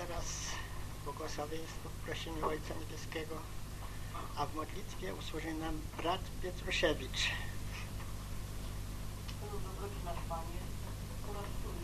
Teraz błogosławieństwo w prosieniu Ojca Niebieskiego, a w modlitwie usłuży nam brat Pietrusiewicz. Dobroci nasz Panie, oraz Tobie,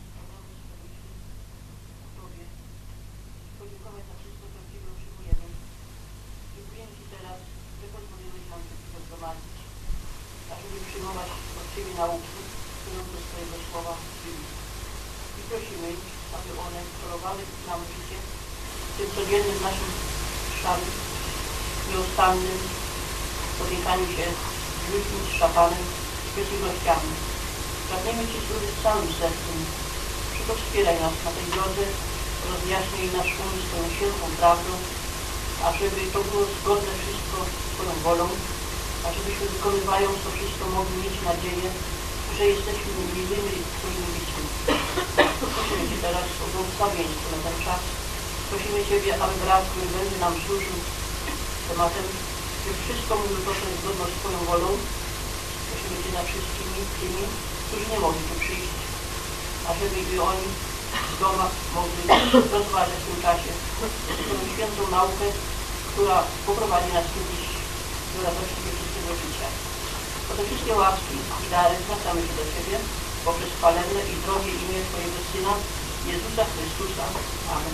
podziękować za wszystko, co Ciebie utrzymujemy. Dziękujemy Ci teraz, że pozwoliłeś nam się zgromadzić, ażeby przyjmować od Ciebie nauki, które do swojego słowa Biblii. I prosimy, aby one kierowały nam życie w tym codziennym naszym szarym, nieustannym spotykaniu się z ludźmi, z szatanem, z przeciwnościami. Pragniemy Ci służyć całym sercem. Tylko wspieraj nas na tej drodze, rozjaśnij nasz umysł tą świętą prawdą, ażeby to było zgodne wszystko z Twoją wolą, ażebyśmy wykonywając to wszystko mogli mieć nadzieję, że jesteśmy miłymi Twoimi dziećmi. Prosimy Cię teraz o błogosławieństwo na ten czas. Prosimy Ciebie, aby brat, który będzie nam służył tematem, że wszystko mówił to, co jest zgodne z Twoją wolą. Prosimy Cię za wszystkimi tymi, którzy nie mogli tu przyjść, ażeby i oni z doma mogli rozważać w tym czasie tę świętą naukę, która poprowadzi nas kiedyś do radości wiecznego życia. Po te wszystkie łaski i dary zwracamy się do Ciebie poprzez chwalebne i drogie imię Twojego Syna, Jezusa Chrystusa. Amen.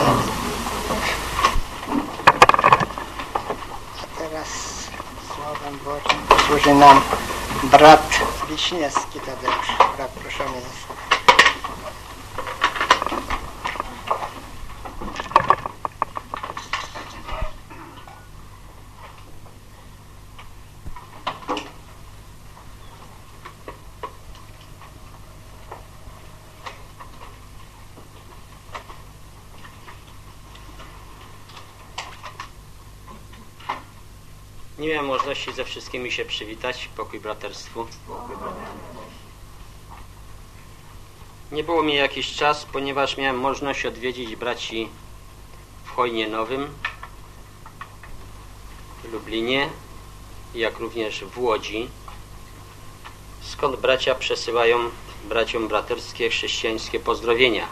A teraz słowem Bożym służy nam brat Wiśniewski Tadeusz. Brat proszony jest. Nie miałem możliwości ze wszystkimi się przywitać, pokój braterstwu. Nie było mi jakiś czas, ponieważ miałem możliwość odwiedzić braci w Chojnie Nowym, w Lublinie, jak również w Łodzi, skąd bracia przesyłają braciom braterskie chrześcijańskie pozdrowienia.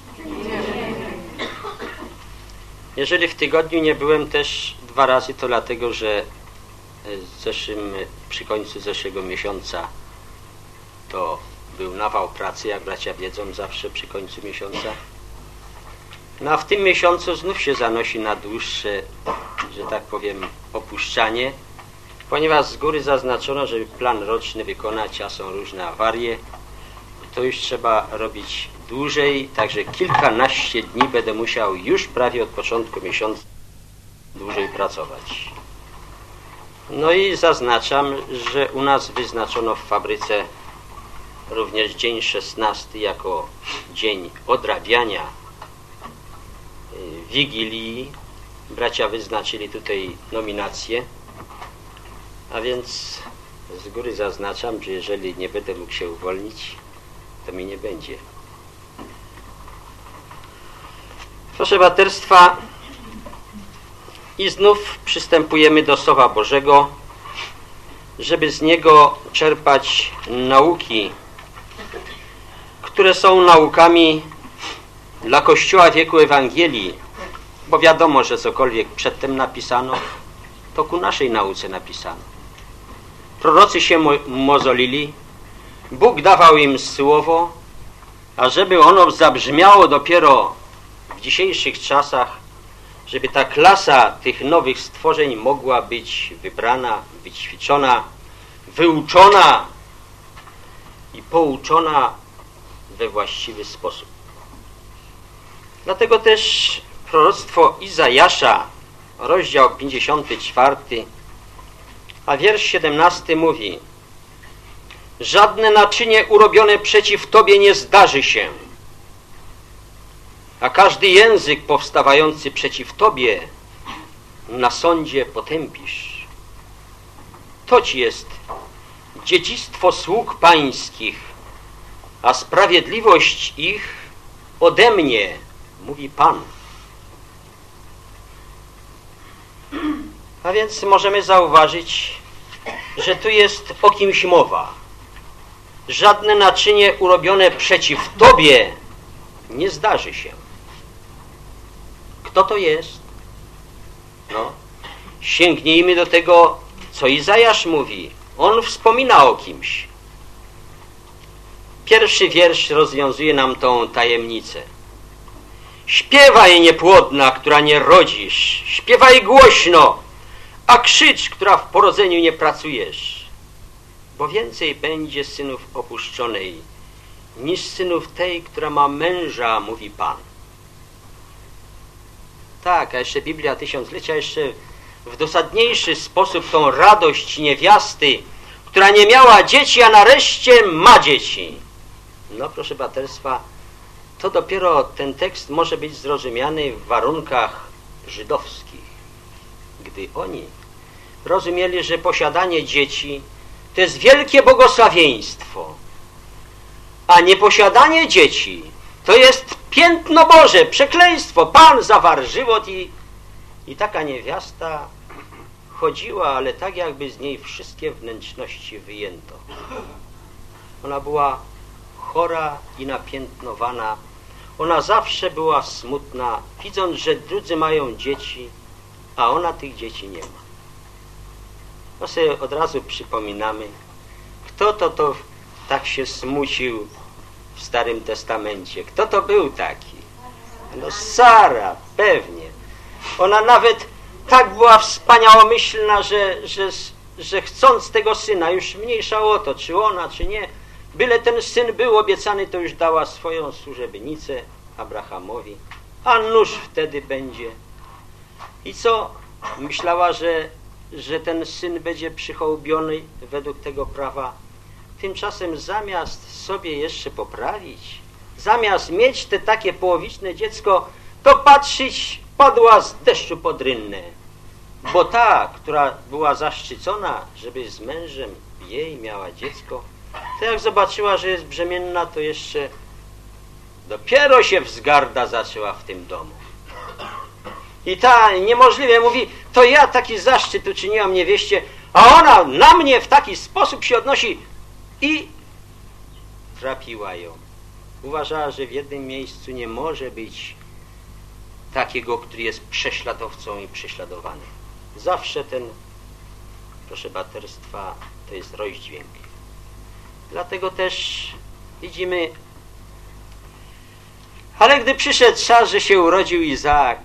Jeżeli w tygodniu nie byłem też 2 razy, to dlatego, że przy końcu zeszłego miesiąca to był nawał pracy, jak bracia wiedzą, zawsze przy końcu miesiąca. No a w tym miesiącu znów się zanosi na dłuższe, że tak powiem, opuszczanie, ponieważ z góry zaznaczono, żeby plan roczny wykonać, a są różne awarie, to już trzeba robić dłużej, także kilkanaście dni będę musiał już prawie od początku miesiąca dłużej pracować. No i zaznaczam, że u nas wyznaczono w fabryce również dzień 16 jako dzień odrabiania Wigilii. Bracia wyznaczyli tutaj nominację, a więc z góry zaznaczam, że jeżeli nie będę mógł się uwolnić, to mi nie będzie. Proszę braterstwa, i znów przystępujemy do Słowa Bożego, żeby z niego czerpać nauki, które są naukami dla Kościoła wieku Ewangelii, bo wiadomo, że cokolwiek przedtem napisano, to ku naszej nauce napisano. Prorocy się mozolili, Bóg dawał im słowo, a żeby ono zabrzmiało dopiero w dzisiejszych czasach, żeby ta klasa tych nowych stworzeń mogła być wybrana, wyćwiczona, wyuczona i pouczona we właściwy sposób. Dlatego też proroctwo Izajasza, rozdział 54, a wiersz 17 mówi: żadne naczynie urobione przeciw Tobie nie zdarzy się, a każdy język powstawający przeciw Tobie na sądzie potępisz. To Ci jest dziedzictwo sług pańskich, a sprawiedliwość ich ode mnie, mówi Pan. A więc możemy zauważyć, że tu jest o kimś mowa. Żadne naczynie urobione przeciw Tobie nie zdarzy się. kto to jest? No, sięgnijmy do tego, co Izajasz mówi. On wspomina o kimś. Pierwszy wiersz rozwiązuje nam tą tajemnicę. Śpiewaj, niepłodna, która nie rodzisz, śpiewaj głośno, a krzycz, która w porodzeniu nie pracujesz, bo więcej będzie synów opuszczonej niż synów tej, która ma męża, mówi Pan. Tak, a jeszcze Biblia Tysiąclecia jeszcze w dosadniejszy sposób tą radość niewiasty, która nie miała dzieci, a nareszcie ma dzieci. No proszę braterstwa, to dopiero ten tekst może być zrozumiany w warunkach żydowskich, gdy oni rozumieli, że posiadanie dzieci to jest wielkie błogosławieństwo, a nieposiadanie dzieci to jest piętno Boże, przekleństwo. Pan zawarł żywot i taka niewiasta chodziła, ale tak jakby z niej wszystkie wnętrzności wyjęto. Ona była chora i napiętnowana. Ona zawsze była smutna, widząc, że drudzy mają dzieci, a ona tych dzieci nie ma. No sobie od razu przypominamy, kto to tak się smucił w Starym Testamencie. Kto to był taki? No Sara, pewnie. Ona nawet tak była wspaniałomyślna, że chcąc tego syna, już mniejsza o to, czy ona, czy nie, byle ten syn był obiecany, to już dała swoją służebnicę Abrahamowi, a nuż wtedy będzie. I co? Myślała, że ten syn będzie przychołbiony według tego prawa. Tymczasem zamiast sobie jeszcze poprawić, zamiast mieć te takie połowiczne dziecko, to patrzeć padła z deszczu pod rynnę. Bo ta, która była zaszczycona, żeby z mężem jej miała dziecko, to jak zobaczyła, że jest brzemienna, to jeszcze dopiero się wzgarda zaczęła w tym domu. I ta niemożliwie mówi, to ja taki zaszczyt uczyniłam niewieście, a ona na mnie w taki sposób się odnosi i trapiła ją. Uważała, że w jednym miejscu nie może być takiego, który jest prześladowcą i prześladowany. Zawsze ten, proszę braterstwa, to jest rozdźwięk. Dlatego też widzimy, ale gdy przyszedł czas, że się urodził Izaak,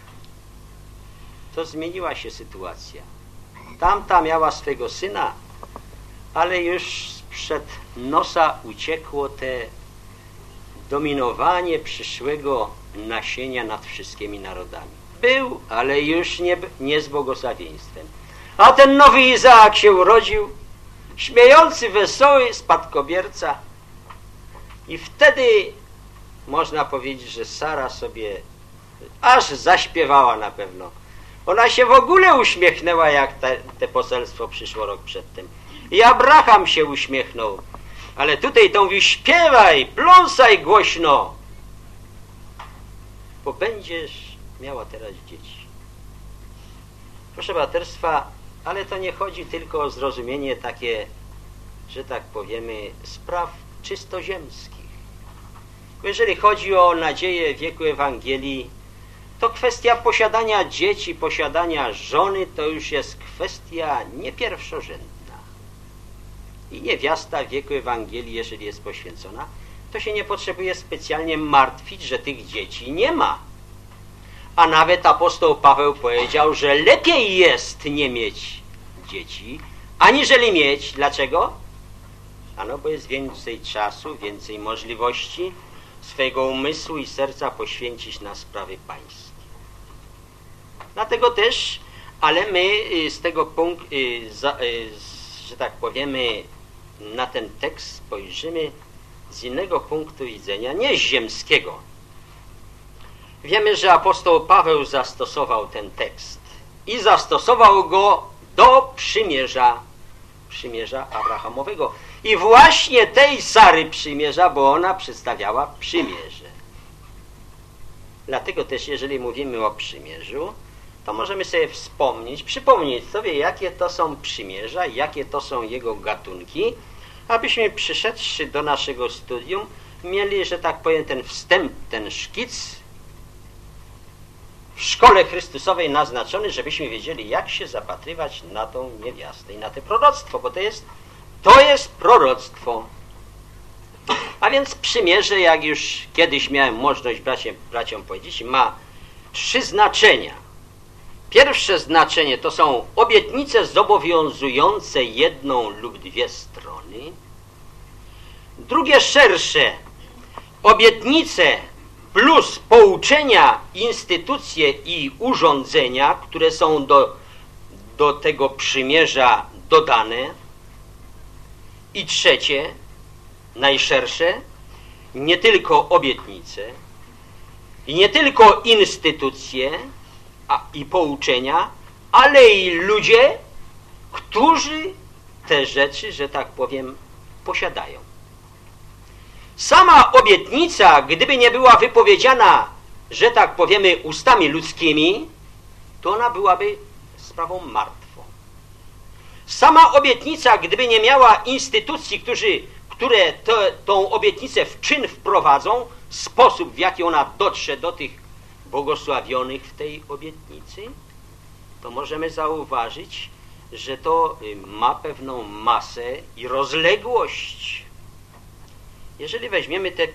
to zmieniła się sytuacja. Tamta miała swego syna, ale już sprzed nosa uciekło te dominowanie przyszłego nasienia nad wszystkimi narodami. Był, ale już nie z błogosławieństwem. A ten nowy Izaak się urodził, śmiejący, wesoły, spadkobierca. I wtedy można powiedzieć, że Sara sobie aż zaśpiewała na pewno. Ona się w ogóle uśmiechnęła, jak te poselstwo przyszło rok przedtem. I Abraham się uśmiechnął. Ale tutaj to mówi, śpiewaj, pląsaj głośno, bo będziesz miała teraz dzieci. Proszę braterstwa, ale to nie chodzi tylko o zrozumienie takie, że tak powiemy, spraw czysto ziemskich. Jeżeli chodzi o nadzieję wieku Ewangelii, to kwestia posiadania dzieci, posiadania żony, to już jest kwestia nie pierwszorzędna. I niewiasta w wieku Ewangelii, jeżeli jest poświęcona, to się nie potrzebuje specjalnie martwić, że tych dzieci nie ma. A nawet apostoł Paweł powiedział, że lepiej jest nie mieć dzieci, aniżeli mieć. Dlaczego? Ano, bo jest więcej czasu, więcej możliwości swojego umysłu i serca poświęcić na sprawy pańskie. Dlatego też, ale my z tego punktu, że tak powiemy, na ten tekst spojrzymy z innego punktu widzenia, nie z ziemskiego. Wiemy, że apostoł Paweł zastosował ten tekst i zastosował go do przymierza Abrahamowego. I właśnie tej Sary przymierza, bo ona przedstawiała przymierze. Dlatego też, jeżeli mówimy o przymierzu, to możemy sobie przypomnieć sobie, jakie to są przymierza, jakie to są jego gatunki, abyśmy przyszedłszy do naszego studium, mieli, że tak powiem, ten wstęp, ten szkic w szkole Chrystusowej naznaczony, żebyśmy wiedzieli, jak się zapatrywać na tą niewiastę i na to proroctwo, bo to jest proroctwo. A więc przymierze, jak już kiedyś miałem możliwość braciom powiedzieć, ma 3 znaczenia. Pierwsze znaczenie to są obietnice zobowiązujące jedną lub 2 strony. Drugie szersze, obietnice plus pouczenia, instytucje i urządzenia, które są do tego przymierza dodane. I trzecie, najszersze, nie tylko obietnice i nie tylko instytucje i pouczenia, ale i ludzie, którzy te rzeczy, że tak powiem, posiadają. Sama obietnica, gdyby nie była wypowiedziana, że tak powiemy, ustami ludzkimi, to ona byłaby sprawą martwą. Sama obietnica, gdyby nie miała instytucji, które tą obietnicę w czyn wprowadzą, sposób, w jaki ona dotrze do tych błogosławionych w tej obietnicy, to możemy zauważyć, że to ma pewną masę i rozległość. Jeżeli weźmiemy te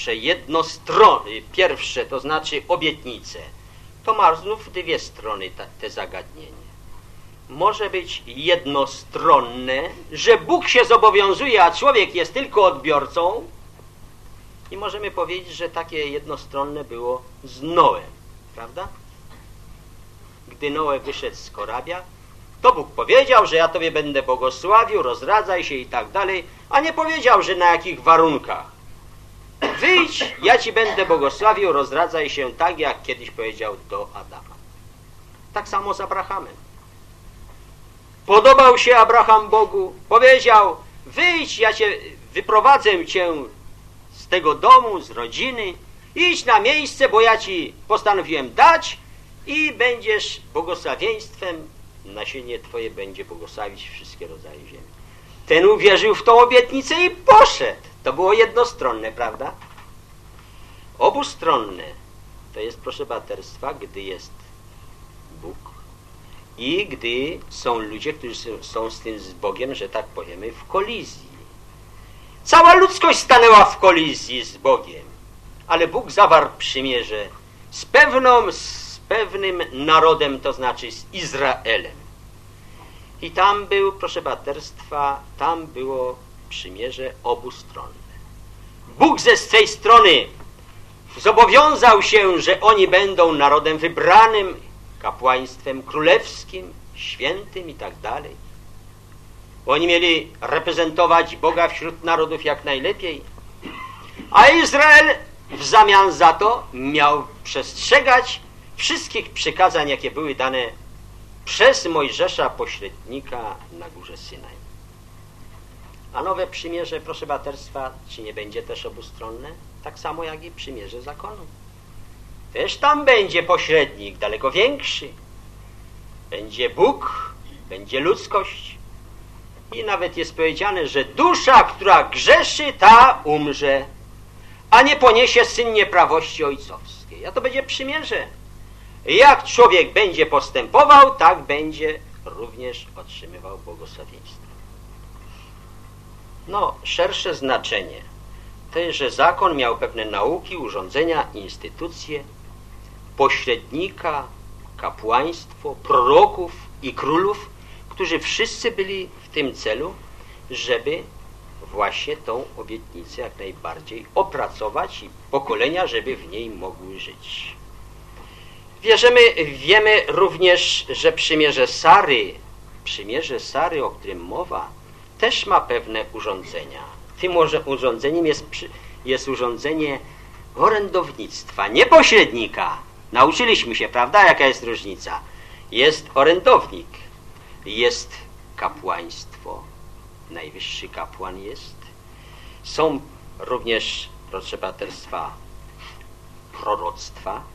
pierwsze, to znaczy obietnice, to ma znów 2 strony te zagadnienie. Może być jednostronne, że Bóg się zobowiązuje, a człowiek jest tylko odbiorcą, i możemy powiedzieć, że takie jednostronne było z Noem, prawda? Gdy Noe wyszedł z korabia, to Bóg powiedział, że ja tobie będę błogosławił, rozradzaj się i tak dalej, a nie powiedział, że na jakich warunkach. Wyjdź, ja ci będę błogosławił, rozradzaj się tak, jak kiedyś powiedział do Adama. Tak samo z Abrahamem. Podobał się Abraham Bogu, powiedział, wyjdź, ja wyprowadzę cię z tego domu, z rodziny, idź na miejsce, bo ja ci postanowiłem dać i będziesz błogosławieństwem, nasienie twoje będzie błogosławić wszystkie rodzaje ziemi. Ten uwierzył w tą obietnicę i poszedł. To było jednostronne, prawda? Obustronne to jest, proszę braterstwa, gdy jest Bóg i gdy są ludzie, którzy są z tym z Bogiem, że tak powiemy, w kolizji. Cała ludzkość stanęła w kolizji z Bogiem, ale Bóg zawarł przymierze z pewnym narodem, to znaczy z Izraelem. I tam był, proszę braterstwa, tam było przymierze obustronne. Bóg ze swej strony zobowiązał się, że oni będą narodem wybranym, kapłaństwem królewskim, świętym i tak dalej. Oni mieli reprezentować Boga wśród narodów jak najlepiej. A Izrael w zamian za to miał przestrzegać wszystkich przykazań, jakie były dane przez Mojżesza, pośrednika na górze Synaj. A nowe przymierze, proszę braterstwa, czy nie będzie też obustronne? Tak samo jak i przymierze zakonu. Też tam będzie pośrednik, daleko większy. Będzie Bóg, będzie ludzkość. I nawet jest powiedziane, że dusza, która grzeszy, ta umrze, a nie poniesie syn nieprawości ojcowskiej. A to będzie przymierze. Jak człowiek będzie postępował, tak będzie również otrzymywał błogosławieństwo. No, szersze znaczenie to jest, że zakon miał pewne nauki, urządzenia, instytucje, pośrednika, kapłaństwo, proroków i królów, którzy wszyscy byli w tym celu, żeby właśnie tą obietnicę jak najbardziej opracować i pokolenia, żeby w niej mogły żyć. Wiemy również, że przymierze Sary, o którym mowa, też ma pewne urządzenia. Tym urządzeniem jest urządzenie orędownictwa, nie pośrednika. Nauczyliśmy się, prawda, jaka jest różnica. Jest orędownik, jest kapłaństwo, najwyższy kapłan jest. Są również, proszę braterstwa, proroctwa.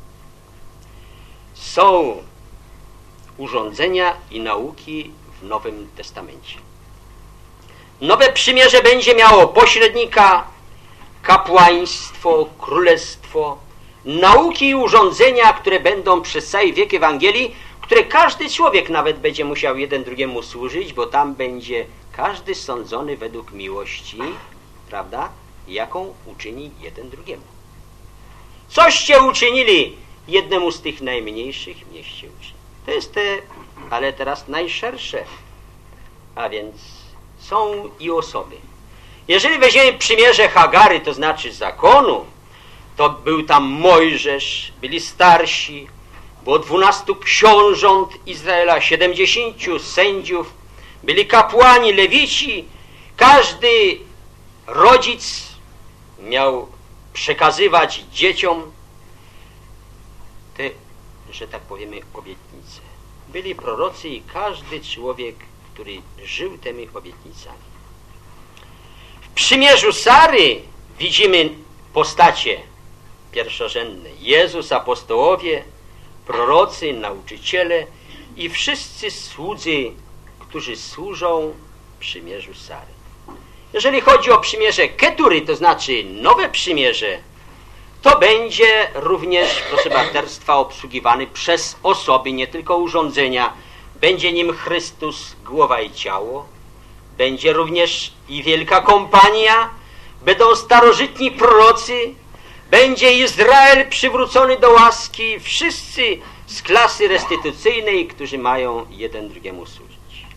Są urządzenia i nauki w Nowym Testamencie. Nowe przymierze będzie miało pośrednika, kapłaństwo, królestwo, nauki i urządzenia, które będą przez cały wiek Ewangelii, które każdy człowiek nawet będzie musiał jeden drugiemu służyć, bo tam będzie każdy sądzony według miłości, prawda, jaką uczyni jeden drugiemu. Coście uczynili jednemu z tych najmniejszych, mnieście uczyni. To jest te, ale teraz najszersze. A więc są i osoby. Jeżeli weźmiemy przymierze Hagary, to znaczy zakonu, to był tam Mojżesz, byli starsi, było 12 książąt Izraela, 70 sędziów, byli kapłani, lewici. Każdy rodzic miał przekazywać dzieciom te, że tak powiemy, obietnice. Byli prorocy i każdy człowiek, który żył tymi obietnicami. W przymierzu Sary widzimy postacie pierwszorzędne. Jezus, apostołowie, prorocy, nauczyciele i wszyscy słudzy, którzy służą przymierzu Sary. Jeżeli chodzi o przymierze Ketury, to znaczy nowe przymierze, to będzie również, proszę braterstwa, obsługiwany przez osoby, nie tylko urządzenia. Będzie nim Chrystus, głowa i ciało. Będzie również i wielka kompania. Będą starożytni prorocy. Będzie Izrael przywrócony do łaski. Wszyscy z klasy restytucyjnej, którzy mają jeden drugiemu służyć.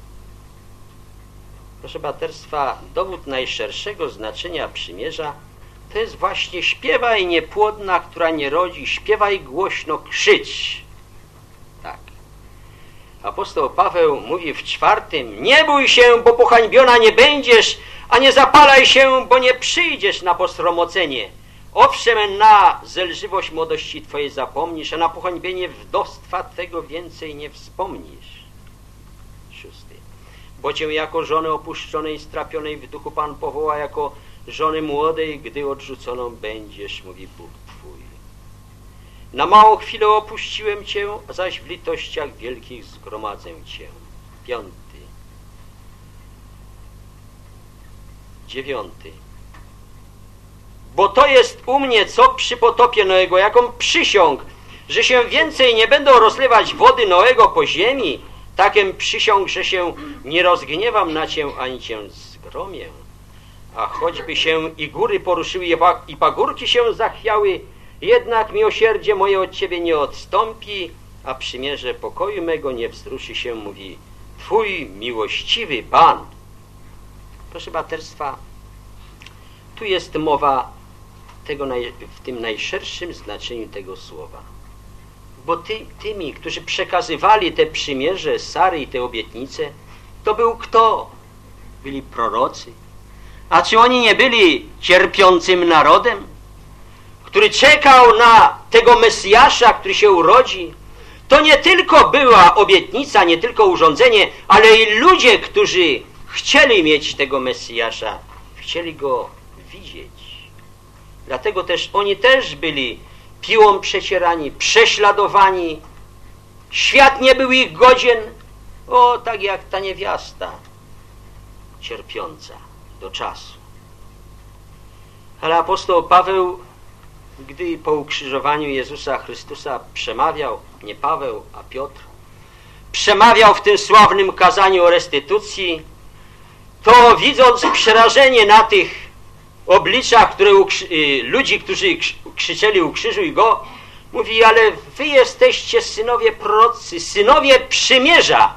Proszę braterstwa, dowód najszerszego znaczenia przymierza to jest właśnie śpiewaj niepłodna, która nie rodzi, śpiewaj głośno, krzycz. Tak. Apostoł Paweł mówi w 4: nie bój się, bo pohańbiona nie będziesz, a nie zapalaj się, bo nie przyjdziesz na posromocenie. Owszem, na zelżywość młodości twojej zapomnisz, a na pohańbienie wdowstwa twego więcej nie wspomnisz. 6. Bo cię jako żonę opuszczonej, strapionej w duchu Pan powoła, jako żony młodej, gdy odrzuconą będziesz, mówi Bóg twój. Na małą chwilę opuściłem cię, zaś w litościach wielkich zgromadzę cię. 5. 9. Bo to jest u mnie, co przy potopie Noego, jaką przysiąg, że się więcej nie będą rozlewać wody Noego po ziemi, takiem przysiąg, że się nie rozgniewam na cię, ani cię zgromię. A choćby się i góry poruszyły, i pagórki się zachwiały, jednak miłosierdzie moje od ciebie nie odstąpi, a przymierze pokoju mego nie wzruszy się, mówi twój miłościwy Pan. Proszę braterstwa, tu jest mowa tego w tym najszerszym znaczeniu tego słowa. Bo tymi, którzy przekazywali te przymierze Sary i te obietnice, to był kto? Byli prorocy. A czy oni nie byli cierpiącym narodem, który czekał na tego Mesjasza, który się urodzi? To nie tylko była obietnica, nie tylko urządzenie, ale i ludzie, którzy chcieli mieć tego Mesjasza, chcieli go widzieć. Dlatego też oni też byli piłą przecierani, prześladowani. Świat nie był ich godzien, tak jak ta niewiasta cierpiąca do czasu. Ale apostoł Paweł, gdy po ukrzyżowaniu Jezusa Chrystusa przemawiał, nie Paweł, a Piotr, przemawiał w tym sławnym kazaniu o restytucji, to widząc przerażenie na tych obliczach ludzi, którzy krzyczeli ukrzyżuj go, mówi, ale wy jesteście synowie prorocy, synowie przymierza.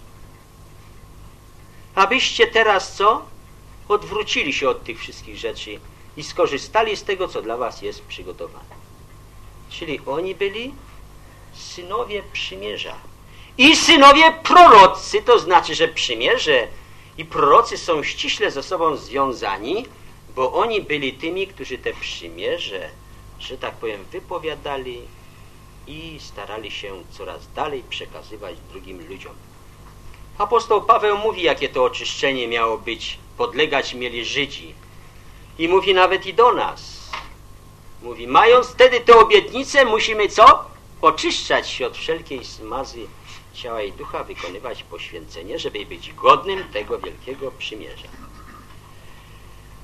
Abyście teraz co? Odwrócili się od tych wszystkich rzeczy i skorzystali z tego, co dla was jest przygotowane. Czyli oni byli synowie przymierza. I synowie prorocy, to znaczy, że przymierze i prorocy są ściśle ze sobą związani, bo oni byli tymi, którzy te przymierze, że tak powiem, wypowiadali i starali się coraz dalej przekazywać drugim ludziom. Apostoł Paweł mówi, jakie to oczyszczenie miało być, podlegać mieli Żydzi. I mówi nawet i do nas. Mówi, mając wtedy tę obietnicę, musimy co? Oczyszczać się od wszelkiej smazy ciała i ducha, wykonywać poświęcenie, żeby być godnym tego wielkiego przymierza.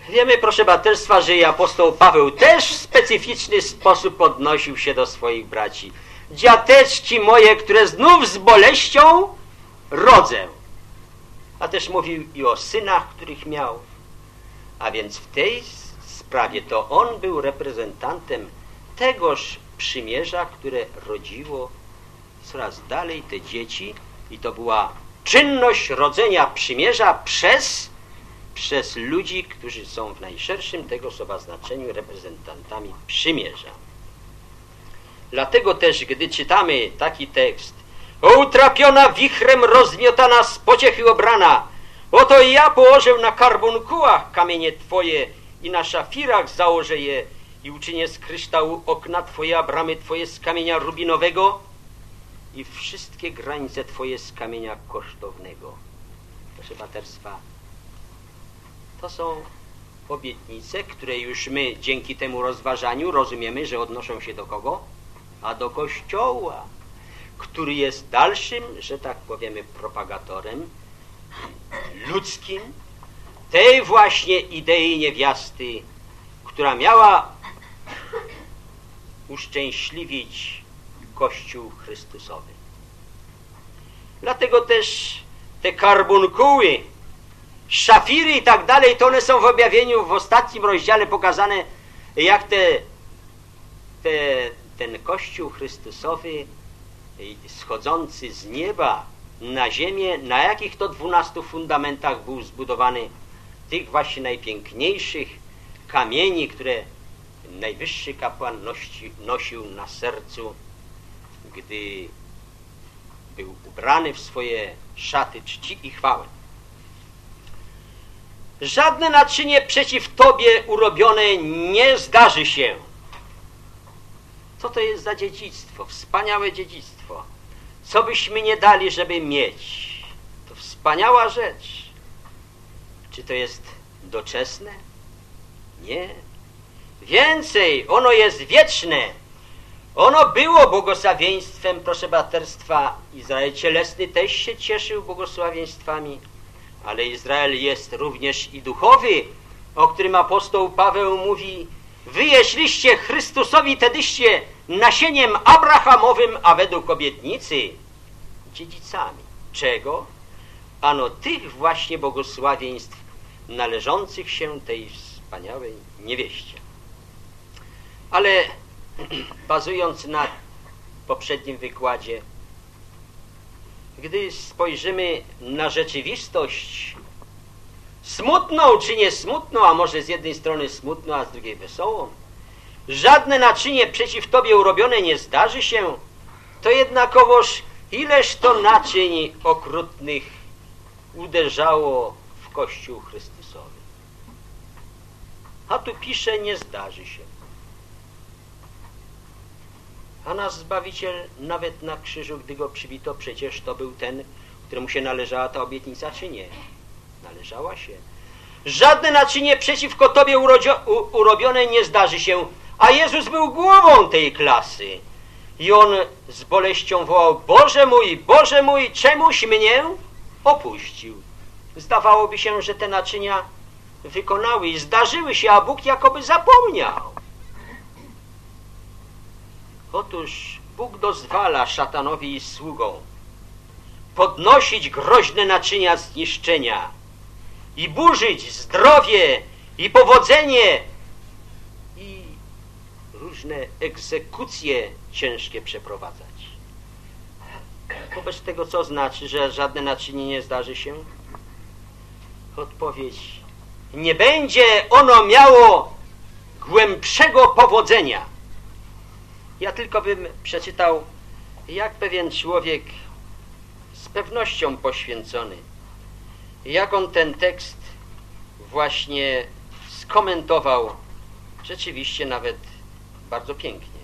Wiemy, proszę braterstwa, że i apostoł Paweł też w specyficzny sposób odnosił się do swoich braci. Dziateczki moje, które znów z boleścią rodzę. A też mówił i o synach, których miał. A więc w tej sprawie to on był reprezentantem tegoż przymierza, które rodziło coraz dalej te dzieci, i to była czynność rodzenia przymierza przez ludzi, którzy są w najszerszym tego słowa znaczeniu reprezentantami przymierza. Dlatego też, gdy czytamy taki tekst: o utrapiona wichrem rozmiotana, z pociechy obrana, oto ja położę na karbunkułach kamienie Twoje i na szafirach założę je i uczynię z kryształu okna Twoje, a bramy Twoje z kamienia rubinowego i wszystkie granice Twoje z kamienia kosztownego. Proszę braterstwa, to są obietnice, które już my dzięki temu rozważaniu rozumiemy, że odnoszą się do kogo? A do Kościoła, który jest dalszym, że tak powiemy, propagatorem ludzkim tej właśnie idei niewiasty, która miała uszczęśliwić Kościół Chrystusowy. Dlatego też te karbunkuły, szafiry i tak dalej, to one są w objawieniu w ostatnim rozdziale pokazane, jak ten Kościół Chrystusowy schodzący z nieba na ziemię, na jakich to 12 fundamentach był zbudowany, tych właśnie najpiękniejszych kamieni, które najwyższy kapłan nosił na sercu, gdy był ubrany w swoje szaty czci i chwały. Żadne naczynie przeciw Tobie urobione nie zdarzy się. Co to jest za dziedzictwo? Wspaniałe dziedzictwo. Co byśmy nie dali, żeby mieć? To wspaniała rzecz. Czy to jest doczesne? Nie. Więcej, ono jest wieczne. Ono było błogosławieństwem, proszę braterstwa. Izrael cielesny też się cieszył błogosławieństwami, ale Izrael jest również i duchowy, o którym apostoł Paweł mówi: wy jeśliście Chrystusowi, tedyście nasieniem abrahamowym, a według obietnicy dziedzicami. Czego? Ano tych właśnie błogosławieństw należących się tej wspaniałej niewieście. Ale bazując na poprzednim wykładzie, gdy spojrzymy na rzeczywistość smutną czy nie smutną, a może z jednej strony smutną, a z drugiej wesołą, żadne naczynie przeciw Tobie urobione nie zdarzy się, to jednakowoż ileż to naczyń okrutnych uderzało w Kościół Chrystusowy. A tu pisze: nie zdarzy się. A nasz Zbawiciel nawet na krzyżu, gdy Go przybito, przecież to był ten, któremu się należała ta obietnica, czy nie? Należała się. Żadne naczynie przeciwko Tobie urobione nie zdarzy się. A Jezus był głową tej klasy. I On z boleścią wołał: Boże mój, czemuś mnie opuścił? Zdawałoby się, że te naczynia wykonały i zdarzyły się, a Bóg jakoby zapomniał. Otóż Bóg dozwala szatanowi i sługom podnosić groźne naczynia zniszczenia i burzyć zdrowie i powodzenie i różne egzekucje ciężkie przeprowadzać. Wobec tego co znaczy, że żadne naczynie nie zdarzy się? Odpowiedź: nie będzie ono miało głębszego powodzenia. Ja tylko bym przeczytał, jak pewien człowiek z pewnością poświęcony, jak on ten tekst właśnie skomentował, rzeczywiście nawet bardzo pięknie.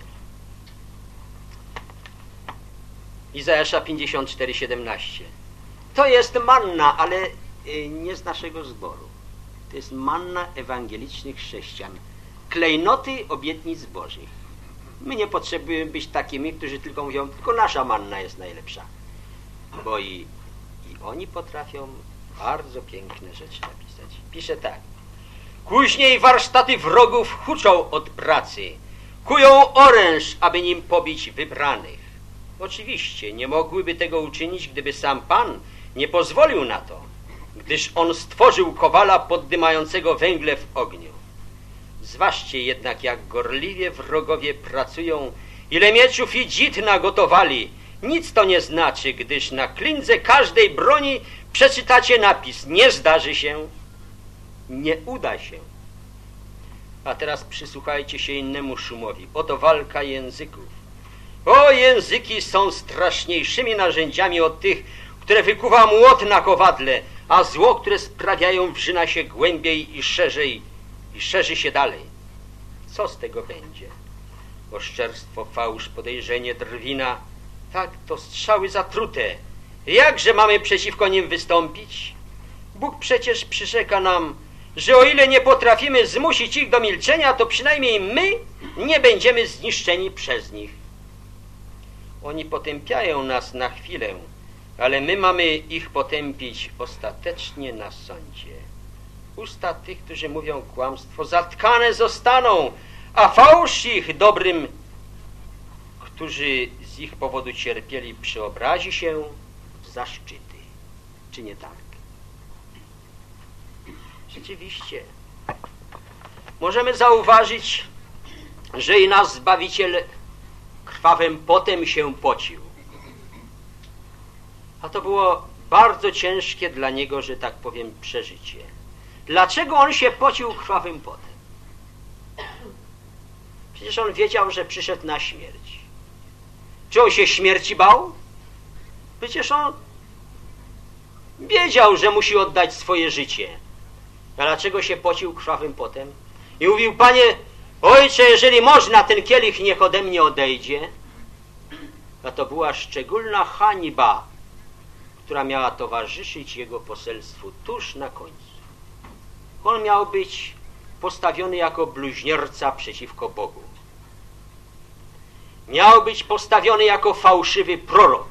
Izajasza 54:17. To jest manna, ale nie z naszego zboru. To jest manna ewangelicznych chrześcijan. Klejnoty obietnic Bożych. My nie potrzebujemy być takimi, którzy tylko mówią: tylko nasza manna jest najlepsza. Bo i oni potrafią bardzo piękne rzeczy napisać. Pisze tak: Później warsztaty wrogów huczą od pracy. Kują oręż, aby nim pobić wybranych. Oczywiście nie mogłyby tego uczynić, gdyby sam Pan nie pozwolił na to, gdyż On stworzył kowala poddymającego węgle w ogniu. Zważcie jednak, jak gorliwie wrogowie pracują, ile mieczów i dzid nagotowali. Nic to nie znaczy, gdyż na klindze każdej broni przeczytacie napis: nie zdarzy się, nie uda się. A teraz przysłuchajcie się innemu szumowi. Oto walka języków. O, języki są straszniejszymi narzędziami od tych, które wykuwa młot na kowadle, a zło, które sprawiają, wrzyna się głębiej i szerzy się dalej. Co z tego będzie? Oszczerstwo, fałsz, podejrzenie, drwina, tak to strzały zatrute. Jakże mamy przeciwko nim wystąpić? Bóg przecież przyrzeka nam, że o ile nie potrafimy zmusić ich do milczenia, to przynajmniej my nie będziemy zniszczeni przez nich. Oni potępiają nas na chwilę, ale my mamy ich potępić ostatecznie na sądzie. Usta tych, którzy mówią kłamstwo, zatkane zostaną, a fałsz ich dobrym, którzy z ich powodu cierpieli, przeobrazi się w zaszczyty. Czy nie tak? Rzeczywiście. Możemy zauważyć, że i nasz Zbawiciel krwawym potem się pocił. A to było bardzo ciężkie dla Niego, że tak powiem, przeżycie. Dlaczego On się pocił krwawym potem? Przecież On wiedział, że przyszedł na śmierć. Czy On się śmierci bał? Przecież On wiedział, że musi oddać swoje życie. A dlaczego się pocił krwawym potem? I mówił: Panie, Ojcze, jeżeli można, ten kielich niech ode mnie odejdzie. A to była szczególna hańba, która miała towarzyszyć Jego poselstwu tuż na końcu. On miał być postawiony jako bluźnierca przeciwko Bogu. Miał być postawiony jako fałszywy prorok.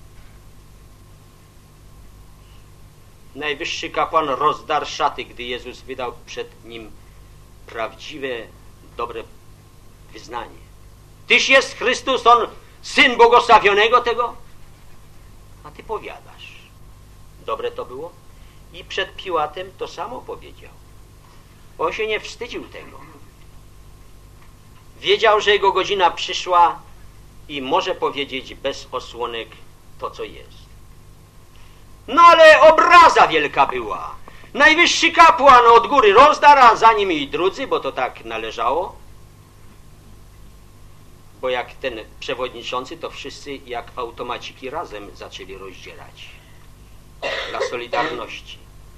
Najwyższy kapłan rozdarł szaty, gdy Jezus wydał przed nim prawdziwe, dobre wyznanie. Tyś jest Chrystus, On Syn błogosławionego tego? A ty powiadasz. Dobre to było? I przed Piłatem to samo powiedział. On się nie wstydził tego. Wiedział, że jego godzina przyszła i może powiedzieć bez osłonek to, co jest. No ale obraza wielka była. Najwyższy kapłan od góry rozdarł, a za nim i drudzy, bo to tak należało. Bo jak ten przewodniczący, to wszyscy jak automaciki razem zaczęli rozdzierać. Dla solidarności.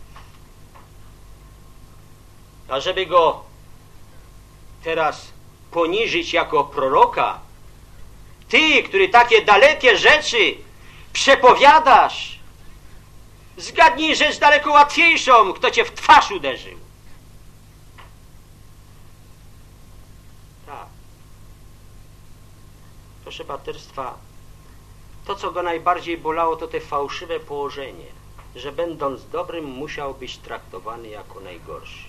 A żeby go teraz poniżyć jako proroka, ty, który takie dalekie rzeczy przepowiadasz, zgadnij rzecz daleko łatwiejszą, kto cię w twarz uderzył. Tak. Proszę braterstwa, to, co go najbardziej bolało, to te fałszywe położenie, że będąc dobrym musiał być traktowany jako najgorszy.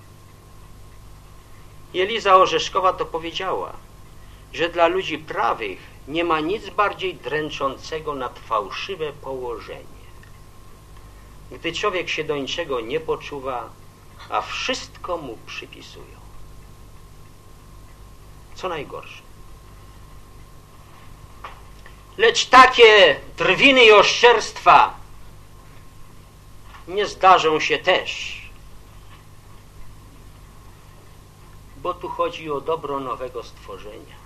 I Eliza Orzeszkowa to powiedziała, że dla ludzi prawych nie ma nic bardziej dręczącego nad fałszywe położenie. Gdy człowiek się do niczego nie poczuwa, a wszystko mu przypisują. Co najgorsze. Lecz takie drwiny i oszczerstwa nie zdarzą się też, bo tu chodzi o dobro nowego stworzenia.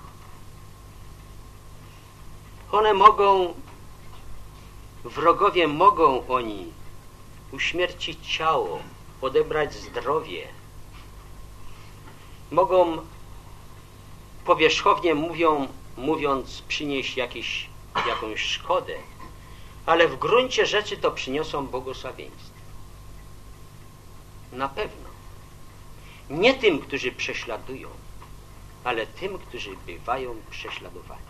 One mogą, wrogowie mogą oni uśmiercić ciało, odebrać zdrowie. Mogą powierzchownie mówiąc przynieść jakąś szkodę, ale w gruncie rzeczy to przyniosą błogosławieństwo. Na pewno. Nie tym, którzy prześladują, ale tym, którzy bywają prześladowani.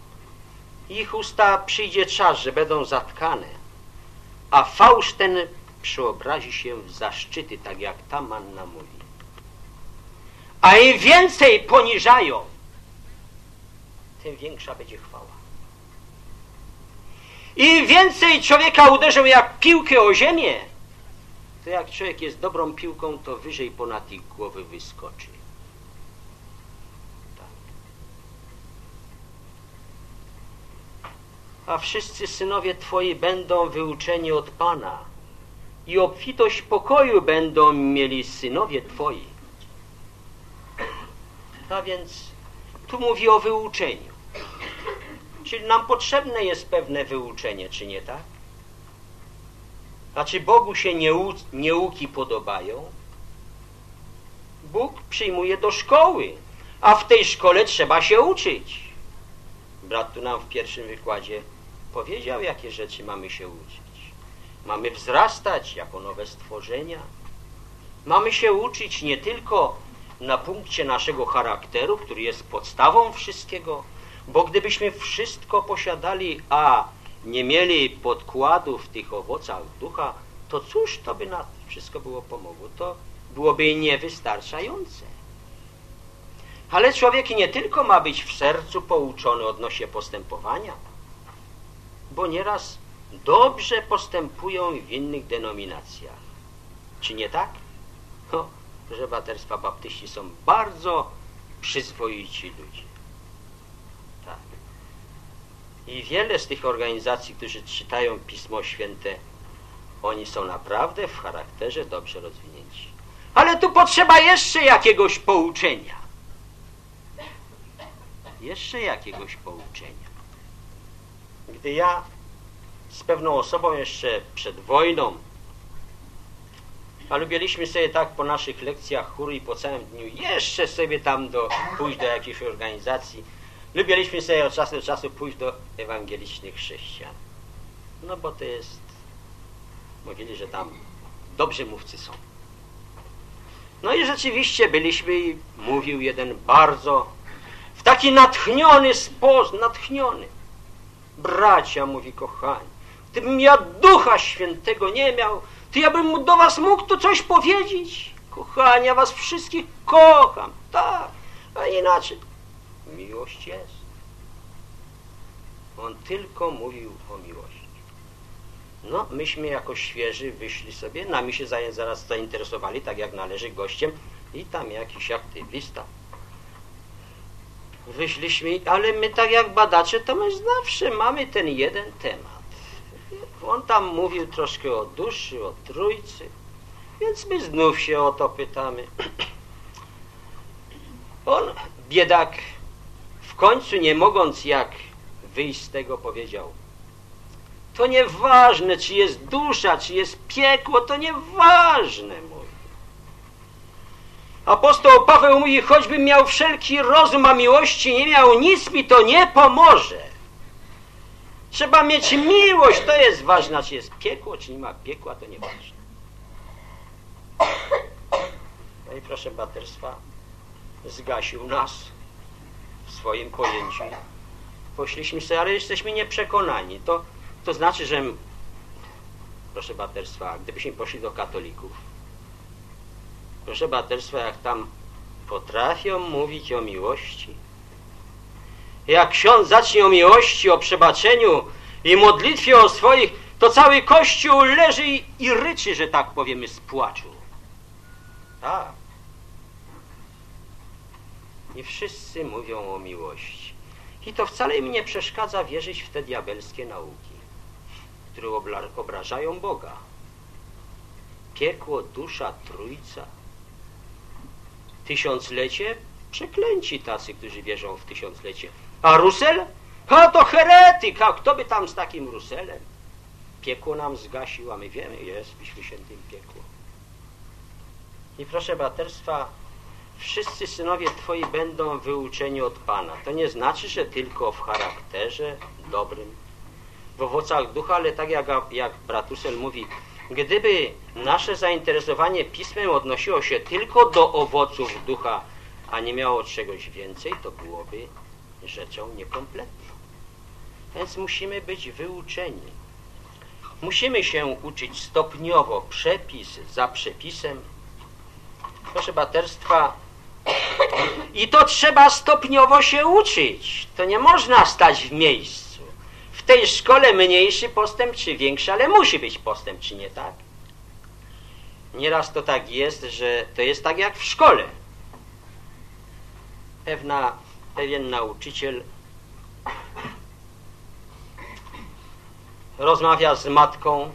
Ich usta przyjdzie czas, że będą zatkane, a fałsz ten przeobrazi się w zaszczyty, tak jak ta manna mówi. A im więcej poniżają, tym większa będzie chwała. Im więcej człowieka uderzą jak piłkę o ziemię, to jak człowiek jest dobrą piłką, to wyżej ponad ich głowy wyskoczy. A wszyscy synowie Twoi będą wyuczeni od Pana i obfitość pokoju będą mieli synowie Twoi. A więc tu mówi o wyuczeniu. Czyli nam potrzebne jest pewne wyuczenie, czy nie tak? A czy Bogu się nieuki podobają? Bóg przyjmuje do szkoły, a w tej szkole trzeba się uczyć. Brat tu nam w pierwszym wykładzie powiedział, jakie rzeczy mamy się uczyć. Mamy wzrastać jako nowe stworzenia. Mamy się uczyć nie tylko na punkcie naszego charakteru, który jest podstawą wszystkiego, bo gdybyśmy wszystko posiadali, a nie mieli podkładu w tych owocach ducha, to cóż to by na wszystko było pomogło? To byłoby niewystarczające. Ale człowiek nie tylko ma być w sercu pouczony odnośnie postępowania, bo nieraz dobrze postępują w innych denominacjach. Czy nie tak? Że braterstwa baptyści są bardzo przyzwoici ludzie. Tak. I wiele z tych organizacji, którzy czytają Pismo Święte, oni są naprawdę w charakterze dobrze rozwinięci. Ale tu potrzeba jeszcze jakiegoś pouczenia. Jeszcze jakiegoś pouczenia. Gdy ja z pewną osobą jeszcze przed wojną, a lubiliśmy sobie tak po naszych lekcjach chóru i po całym dniu jeszcze sobie tam pójść do jakiejś organizacji, lubiliśmy sobie od czasu do czasu pójść do ewangelicznych chrześcijan. No bo to jest, mówili, że tam dobrzy mówcy są. No i rzeczywiście byliśmy i mówił jeden bardzo w taki natchniony sposób, natchniony. Bracia, mówi, kochani, gdybym ja Ducha Świętego nie miał, to ja bym do was mógł tu coś powiedzieć. Kochani, ja was wszystkich kocham. Tak, a inaczej miłość jest. On tylko mówił o miłości. No, myśmy jako świeży wyszli sobie, nami się zaraz zainteresowali, tak jak należy, gościem i tam jakiś aktywista. Wyszliśmy, ale my tak jak badacze, to my zawsze mamy ten jeden temat. On tam mówił troszkę o duszy, o Trójcy, więc my znów się o to pytamy. On, biedak, w końcu nie mogąc jak wyjść z tego, powiedział: to nieważne, czy jest dusza, czy jest piekło, to nieważne, mówi. Apostoł Paweł mówi, choćbym miał wszelki rozum, a miłości nie miał, nic mi to nie pomoże. Trzeba mieć miłość, to jest ważne, czy jest piekło, czy nie ma piekła, to nieważne. No i proszę braterstwa, zgasił nas w swoim pojęciu. Poszliśmy sobie, ale jesteśmy nieprzekonani. To znaczy, że proszę braterstwa, gdybyśmy poszli do katolików, proszę braterstwa, jak tam potrafią mówić o miłości, jak ksiądz zacznie o miłości, o przebaczeniu i modlitwie o swoich, to cały Kościół leży i ryczy, że tak powiemy, z płaczu. Tak. I wszyscy mówią o miłości. I to wcale im nie przeszkadza wierzyć w te diabelskie nauki, które obrażają Boga. Piekło, dusza, Trójca. Tysiąclecie? Przeklęci tacy, którzy wierzą w tysiąclecie. A Rusel? A to heretyk! A kto by tam z takim Ruselem? Piekło nam zgasił, a my wiemy, jest w Piśmie Świętym piekło. I proszę braterstwa, wszyscy synowie Twoi będą wyuczeni od Pana. To nie znaczy, że tylko w charakterze dobrym, w owocach ducha, ale tak jak brat Rusel mówi, gdyby nasze zainteresowanie Pismem odnosiło się tylko do owoców ducha, a nie miało czegoś więcej, to byłoby rzeczą niekompletną. Więc musimy być wyuczeni. Musimy się uczyć stopniowo, przepis za przepisem. Proszę braterstwa, i to trzeba stopniowo się uczyć. To nie można stać w miejscu. W tej szkole mniejszy postęp czy większy, ale musi być postęp, czy nie tak? Nieraz to tak jest, że to jest tak jak w szkole. Pewien nauczyciel rozmawia z matką,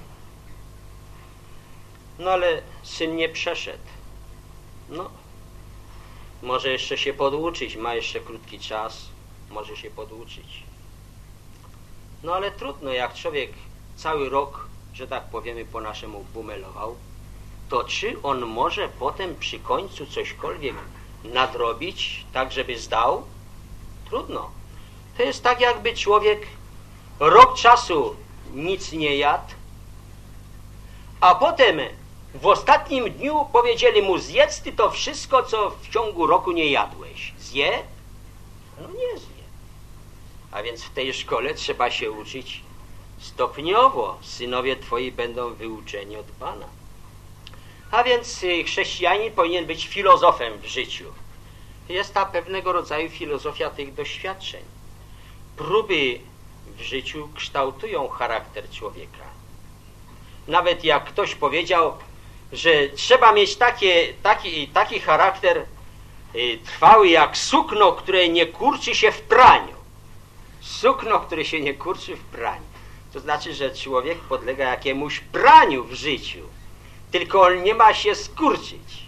no ale syn nie przeszedł. No, może jeszcze się poduczyć, ma jeszcze krótki czas, może się poduczyć. No ale trudno, jak człowiek cały rok, że tak powiemy po naszemu, bumelował, to czy on może potem przy końcu cośkolwiek nadrobić, tak żeby zdał? Trudno. To jest tak, jakby człowiek rok czasu nic nie jadł, a potem w ostatnim dniu powiedzieli mu: zjedz ty to wszystko, co w ciągu roku nie jadłeś. Zje? No nie zje. A więc w tej szkole trzeba się uczyć stopniowo. Synowie twoi będą wyuczeni od Pana. A więc chrześcijanin powinien być filozofem w życiu. Jest ta pewnego rodzaju filozofia tych doświadczeń. Próby w życiu kształtują charakter człowieka. Nawet jak ktoś powiedział, że trzeba mieć taki charakter trwały jak sukno, które nie kurczy się w praniu. Sukno, które się nie kurczy w praniu. To znaczy, że człowiek podlega jakiemuś praniu w życiu. Tylko on nie ma się skurczyć.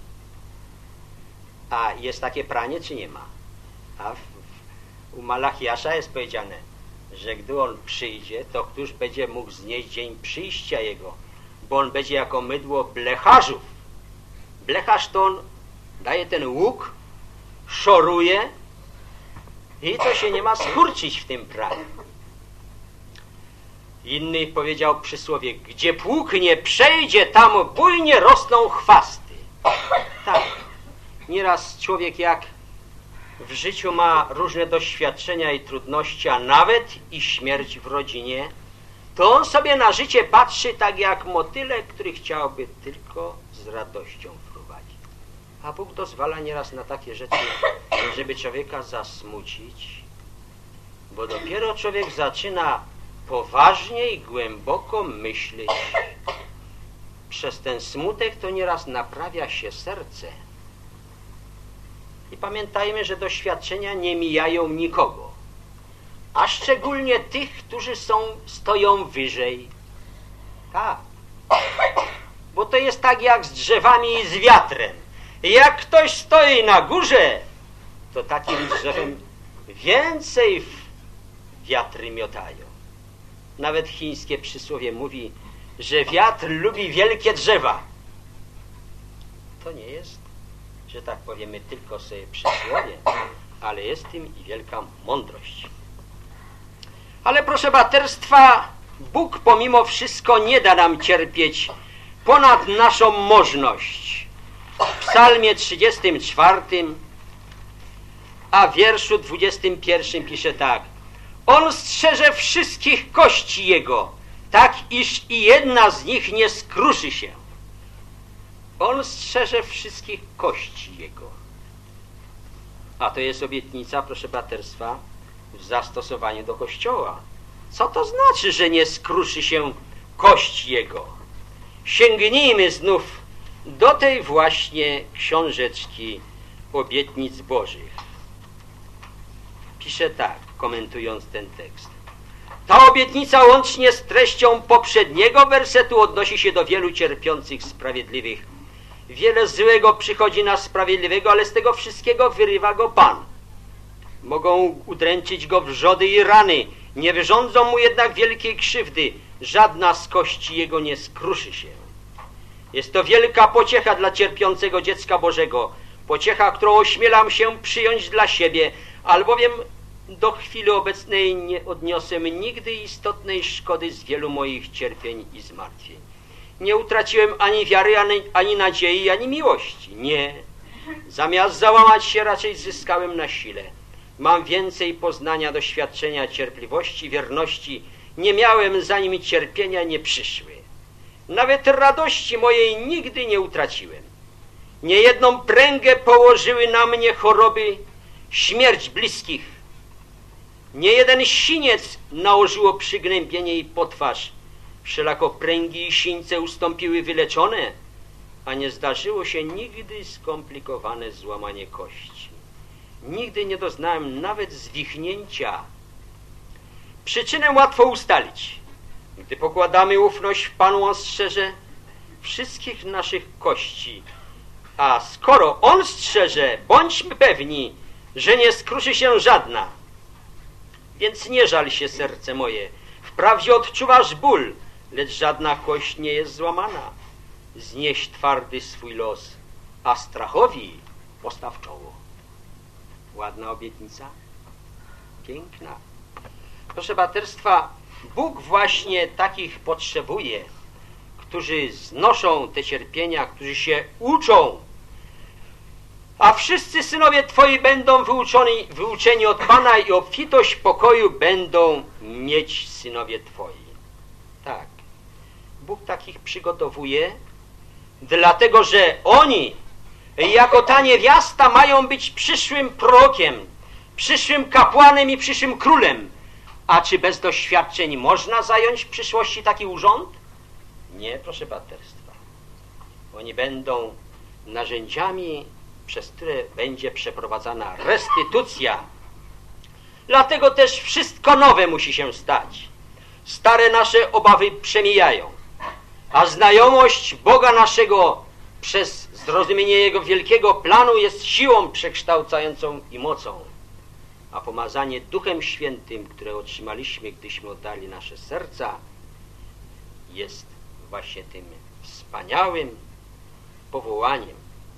A jest takie pranie, czy nie ma? A u Malachiasza jest powiedziane, że gdy on przyjdzie, to któż będzie mógł znieść dzień przyjścia jego, bo on będzie jako mydło blecharzów. Blecharz to on daje ten łuk, szoruje i to się nie ma skurczyć w tym praniu. Inny powiedział przysłowie: gdzie pług nie przejdzie, tam bujnie rosną chwasty. Tak, nieraz człowiek jak w życiu ma różne doświadczenia i trudności, a nawet i śmierć w rodzinie, to on sobie na życie patrzy tak jak motyle, który chciałby tylko z radością fruwać. A Bóg dozwala nieraz na takie rzeczy, żeby człowieka zasmucić, bo dopiero człowiek zaczyna poważnie i głęboko myśleć. Przez ten smutek to nieraz naprawia się serce. I pamiętajmy, że doświadczenia nie mijają nikogo, a szczególnie tych, którzy stoją wyżej. Tak. Bo to jest tak jak z drzewami i z wiatrem. Jak ktoś stoi na górze, to takim drzewem więcej wiatry miotają. Nawet chińskie przysłowie mówi, że wiatr lubi wielkie drzewa. To nie jest, że tak powiemy, tylko sobie przysłowie, ale jest w tym i wielka mądrość. Ale proszę braterstwa, Bóg pomimo wszystko nie da nam cierpieć ponad naszą możność. W psalmie 34, a w wierszu 21 pisze tak: on strzeże wszystkich kości jego, tak iż i jedna z nich nie skruszy się. On strzeże wszystkich kości jego. A to jest obietnica, proszę braterstwa, w zastosowaniu do Kościoła. Co to znaczy, że nie skruszy się kość jego? Sięgnijmy znów do tej właśnie książeczki obietnic Bożych. Pisze tak, komentując ten tekst: ta obietnica łącznie z treścią poprzedniego wersetu odnosi się do wielu cierpiących sprawiedliwych. Wiele złego przychodzi na sprawiedliwego, ale z tego wszystkiego wyrywa go Pan. Mogą udręczyć go wrzody i rany, nie wyrządzą mu jednak wielkiej krzywdy. Żadna z kości jego nie skruszy się. Jest to wielka pociecha dla cierpiącego dziecka Bożego. Pociecha, którą ośmielam się przyjąć dla siebie, albowiem do chwili obecnej nie odniosłem nigdy istotnej szkody z wielu moich cierpień i zmartwień. Nie utraciłem ani wiary, ani nadziei, ani miłości. Nie. Zamiast załamać się, raczej zyskałem na sile. Mam więcej poznania, doświadczenia, cierpliwości, wierności nie miałem, zanim cierpienia nie przyszły. Nawet radości mojej nigdy nie utraciłem. Niejedną pręgę położyły na mnie choroby, śmierć bliskich. Niejeden siniec nałożyło przygnębienie i potwarz. Wszelako pręgi i sińce ustąpiły wyleczone, a nie zdarzyło się nigdy skomplikowane złamanie kości. Nigdy nie doznałem nawet zwichnięcia. Przyczynę łatwo ustalić. Gdy pokładamy ufność w Panu, On strzeże wszystkich naszych kości. A skoro On strzeże, bądźmy pewni, że nie skruszy się żadna. Więc nie żal się, serce moje. Wprawdzie odczuwasz ból, lecz żadna kość nie jest złamana. Znieś twardy swój los, a strachowi postaw czoło. Ładna obietnica? Piękna. Proszę braterstwa, Bóg właśnie takich potrzebuje, którzy znoszą te cierpienia, którzy się uczą. A wszyscy synowie Twoi będą wyuczeni od Pana i obfitość pokoju będą mieć synowie Twoi. Tak. Bóg takich przygotowuje, dlatego że oni, jako ta niewiasta, mają być przyszłym prorokiem, przyszłym kapłanem i przyszłym królem. A czy bez doświadczeń można zająć w przyszłości taki urząd? Nie, proszę braterstwa. Oni będą narzędziami, przez które będzie przeprowadzana restytucja. Dlatego też wszystko nowe musi się stać. Stare nasze obawy przemijają, a znajomość Boga naszego przez zrozumienie Jego wielkiego planu jest siłą przekształcającą i mocą. A pomazanie Duchem Świętym, które otrzymaliśmy, gdyśmy oddali nasze serca, jest właśnie tym wspaniałym powołaniem.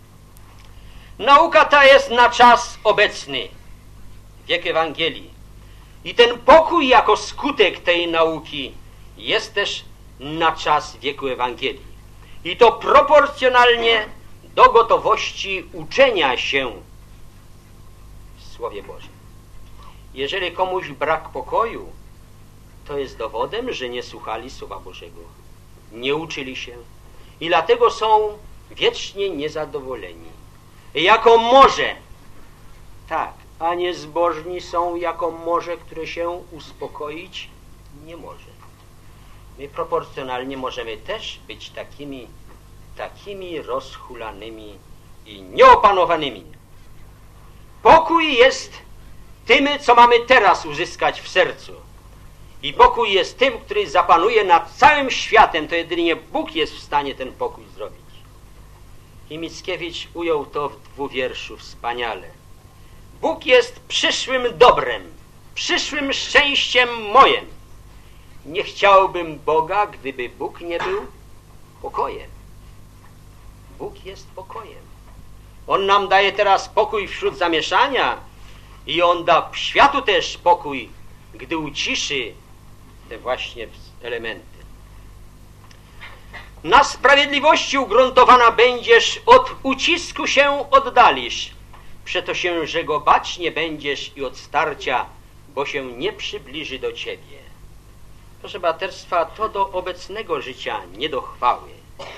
Nauka ta jest na czas obecny, wiek Ewangelii. I ten pokój jako skutek tej nauki jest też na czas wieku Ewangelii. I to proporcjonalnie do gotowości uczenia się w Słowie Bożym. Jeżeli komuś brak pokoju, to jest dowodem, że nie słuchali Słowa Bożego, nie uczyli się i dlatego są wiecznie niezadowoleni. Jako morze, tak, a niezbożni są jako morze, które się uspokoić nie może. My proporcjonalnie możemy też być takimi rozhulanymi i nieopanowanymi. Pokój jest tym, co mamy teraz uzyskać w sercu. I pokój jest tym, który zapanuje nad całym światem. To jedynie Bóg jest w stanie ten pokój zrobić. I Mickiewicz ujął to w 2 wierszu wspaniale. Bóg jest przyszłym dobrem, przyszłym szczęściem mojem. Nie chciałbym Boga, gdyby Bóg nie był pokojem. Bóg jest pokojem. On nam daje teraz pokój wśród zamieszania i On da światu też pokój, gdy uciszy te właśnie elementy. Na sprawiedliwości ugruntowana będziesz, od ucisku się oddalisz. Przeto się, że go bać nie będziesz i od starcia, bo się nie przybliży do ciebie. Proszę braterstwa, to do obecnego życia, nie do chwały.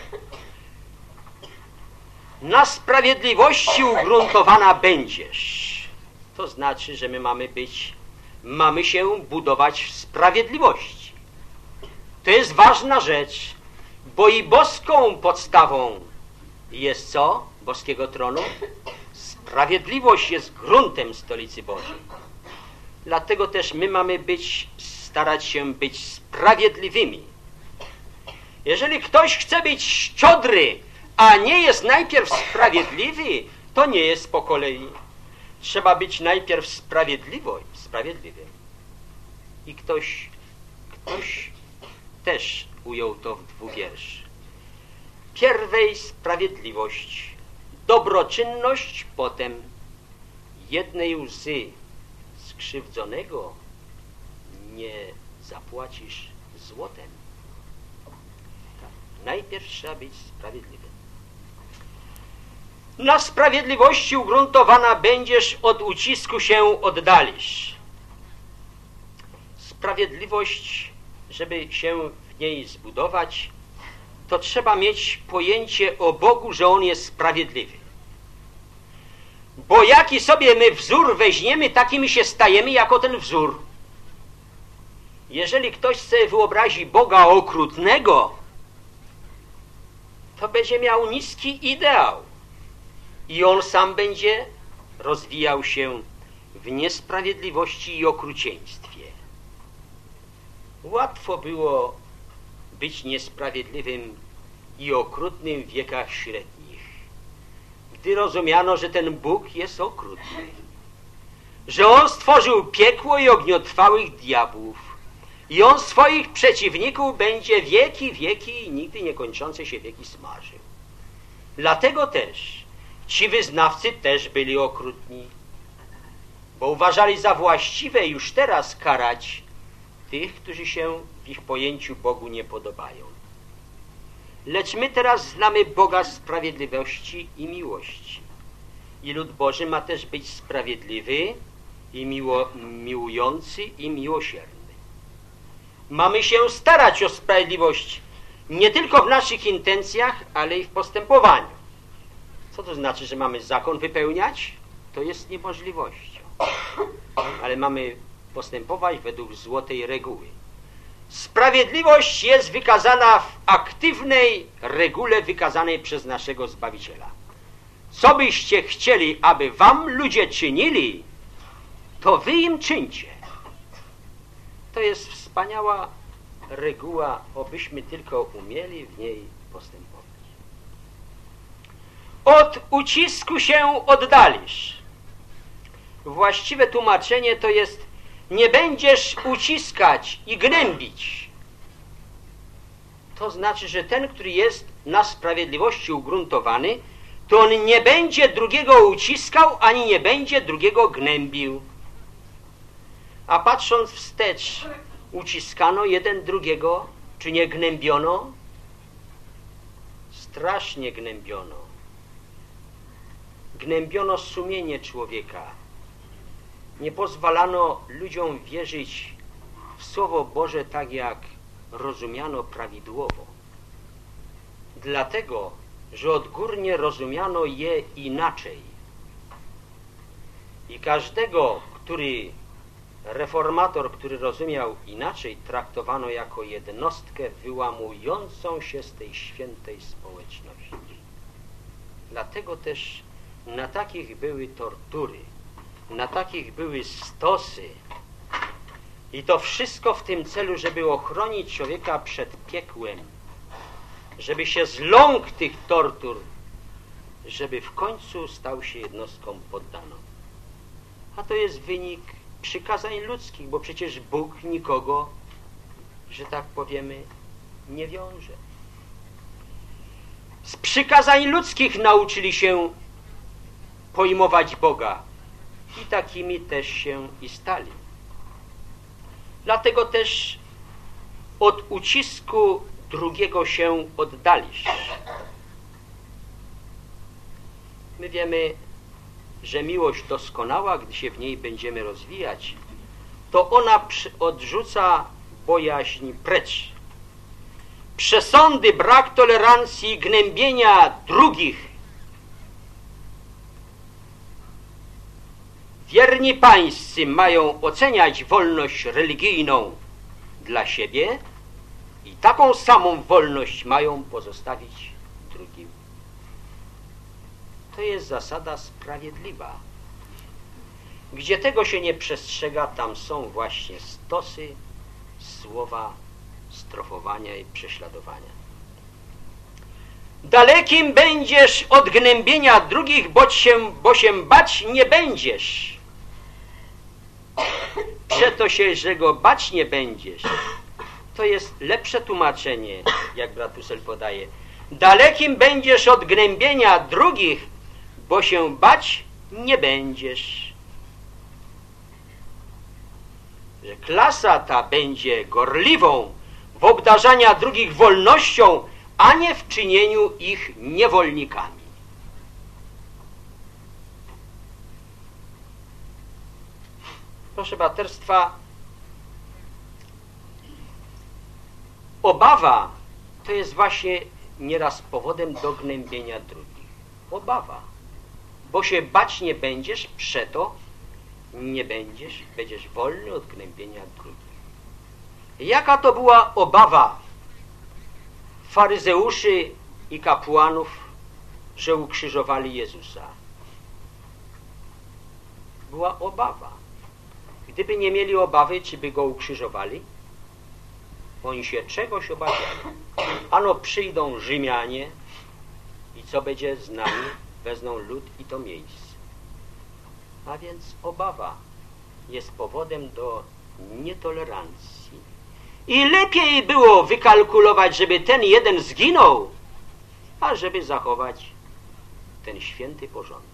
Na sprawiedliwości ugruntowana będziesz. To znaczy, że my mamy się budować w sprawiedliwości. To jest ważna rzecz, bo i boską podstawą jest co? Boskiego tronu? Sprawiedliwość jest gruntem stolicy Bożej. Dlatego też my mamy starać się być sprawiedliwymi. Jeżeli ktoś chce być szczodry, a nie jest najpierw sprawiedliwy, to nie jest po kolei. Trzeba być najpierw sprawiedliwym. I ktoś też ujął to w 2 wierszy. Pierwej sprawiedliwość, dobroczynność, potem jednej łzy skrzywdzonego nie zapłacisz złotem. Tak. Najpierw trzeba być sprawiedliwym. Na sprawiedliwości ugruntowana będziesz, od ucisku się oddalisz. Sprawiedliwość żeby się w niej zbudować, to trzeba mieć pojęcie o Bogu, że On jest sprawiedliwy. Bo jaki sobie my wzór weźmiemy, takimi się stajemy jako ten wzór. Jeżeli ktoś sobie wyobrazi Boga okrutnego, to będzie miał niski ideał i on sam będzie rozwijał się w niesprawiedliwości i okrucieństwie. Łatwo było być niesprawiedliwym i okrutnym w wiekach średnich, gdy rozumiano, że ten Bóg jest okrutny, że On stworzył piekło i ogniotrwałych diabłów i On swoich przeciwników będzie wieki i nigdy niekończące się wieki smażył. Dlatego też ci wyznawcy też byli okrutni, bo uważali za właściwe już teraz karać tych, którzy się w ich pojęciu Bogu nie podobają. Lecz my teraz znamy Boga sprawiedliwości i miłości. I lud Boży ma też być sprawiedliwy i miłujący i miłosierny. Mamy się starać o sprawiedliwość nie tylko w naszych intencjach, ale i w postępowaniu. Co to znaczy, że mamy zakon wypełniać? To jest niemożliwością. Ale mamy postępować według złotej reguły. Sprawiedliwość jest wykazana w aktywnej regule wykazanej przez naszego Zbawiciela. Co byście chcieli, aby wam ludzie czynili, to wy im czyńcie. To jest wspaniała reguła, obyśmy tylko umieli w niej postępować. Od ucisku się oddalisz. Właściwe tłumaczenie to jest: nie będziesz uciskać i gnębić. To znaczy, że ten, który jest na sprawiedliwości ugruntowany, to on nie będzie drugiego uciskał, ani nie będzie drugiego gnębił. A patrząc wstecz, uciskano jeden drugiego, czy nie gnębiono? Strasznie gnębiono. Gnębiono sumienie człowieka. Nie pozwalano ludziom wierzyć w Słowo Boże tak, jak rozumiano prawidłowo. Dlatego, że odgórnie rozumiano je inaczej. I każdego, reformator, który rozumiał inaczej, traktowano jako jednostkę wyłamującą się z tej świętej społeczności. Dlatego też na takich były tortury, na takich były stosy. I to wszystko w tym celu, żeby ochronić człowieka przed piekłem, żeby się zląkł tych tortur, żeby w końcu stał się jednostką poddaną. A to jest wynik przykazań ludzkich, bo przecież Bóg nikogo, że tak powiemy, nie wiąże. Z przykazań ludzkich nauczyli się pojmować Boga i takimi też się i stali. Dlatego też od ucisku drugiego się oddalisz. My wiemy, że miłość doskonała, gdy się w niej będziemy rozwijać, to ona odrzuca bojaźń precz. Przesądy, brak tolerancji, gnębienia drugich. Wierni pańscy mają oceniać wolność religijną dla siebie i taką samą wolność mają pozostawić drugim. To jest zasada sprawiedliwa. Gdzie tego się nie przestrzega, tam są właśnie stosy, słowa, strofowania i prześladowania. Dalekim będziesz od gnębienia drugich, bo się bać nie będziesz. Przeto się, że go bać nie będziesz. To jest lepsze tłumaczenie, jak brat Husserl podaje. Dalekim będziesz od gnębienia drugich, bo się bać nie będziesz. Że klasa ta będzie gorliwą w obdarzaniu drugich wolnością, a nie w czynieniu ich niewolnikami. Proszę braterstwa, obawa to jest właśnie nieraz powodem do gnębienia drugich. Obawa. Bo się bać nie będziesz, przeto nie będziesz wolny od gnębienia drugich. Jaka to była obawa faryzeuszy i kapłanów, że ukrzyżowali Jezusa? Była obawa. Gdyby nie mieli obawy, czy by go ukrzyżowali? Oni się czegoś obawiali. Ano przyjdą Rzymianie i co będzie z nami? Wezmą lud i to miejsce. A więc obawa jest powodem do nietolerancji. I lepiej było wykalkulować, żeby ten jeden zginął, a żeby zachować ten święty porządek.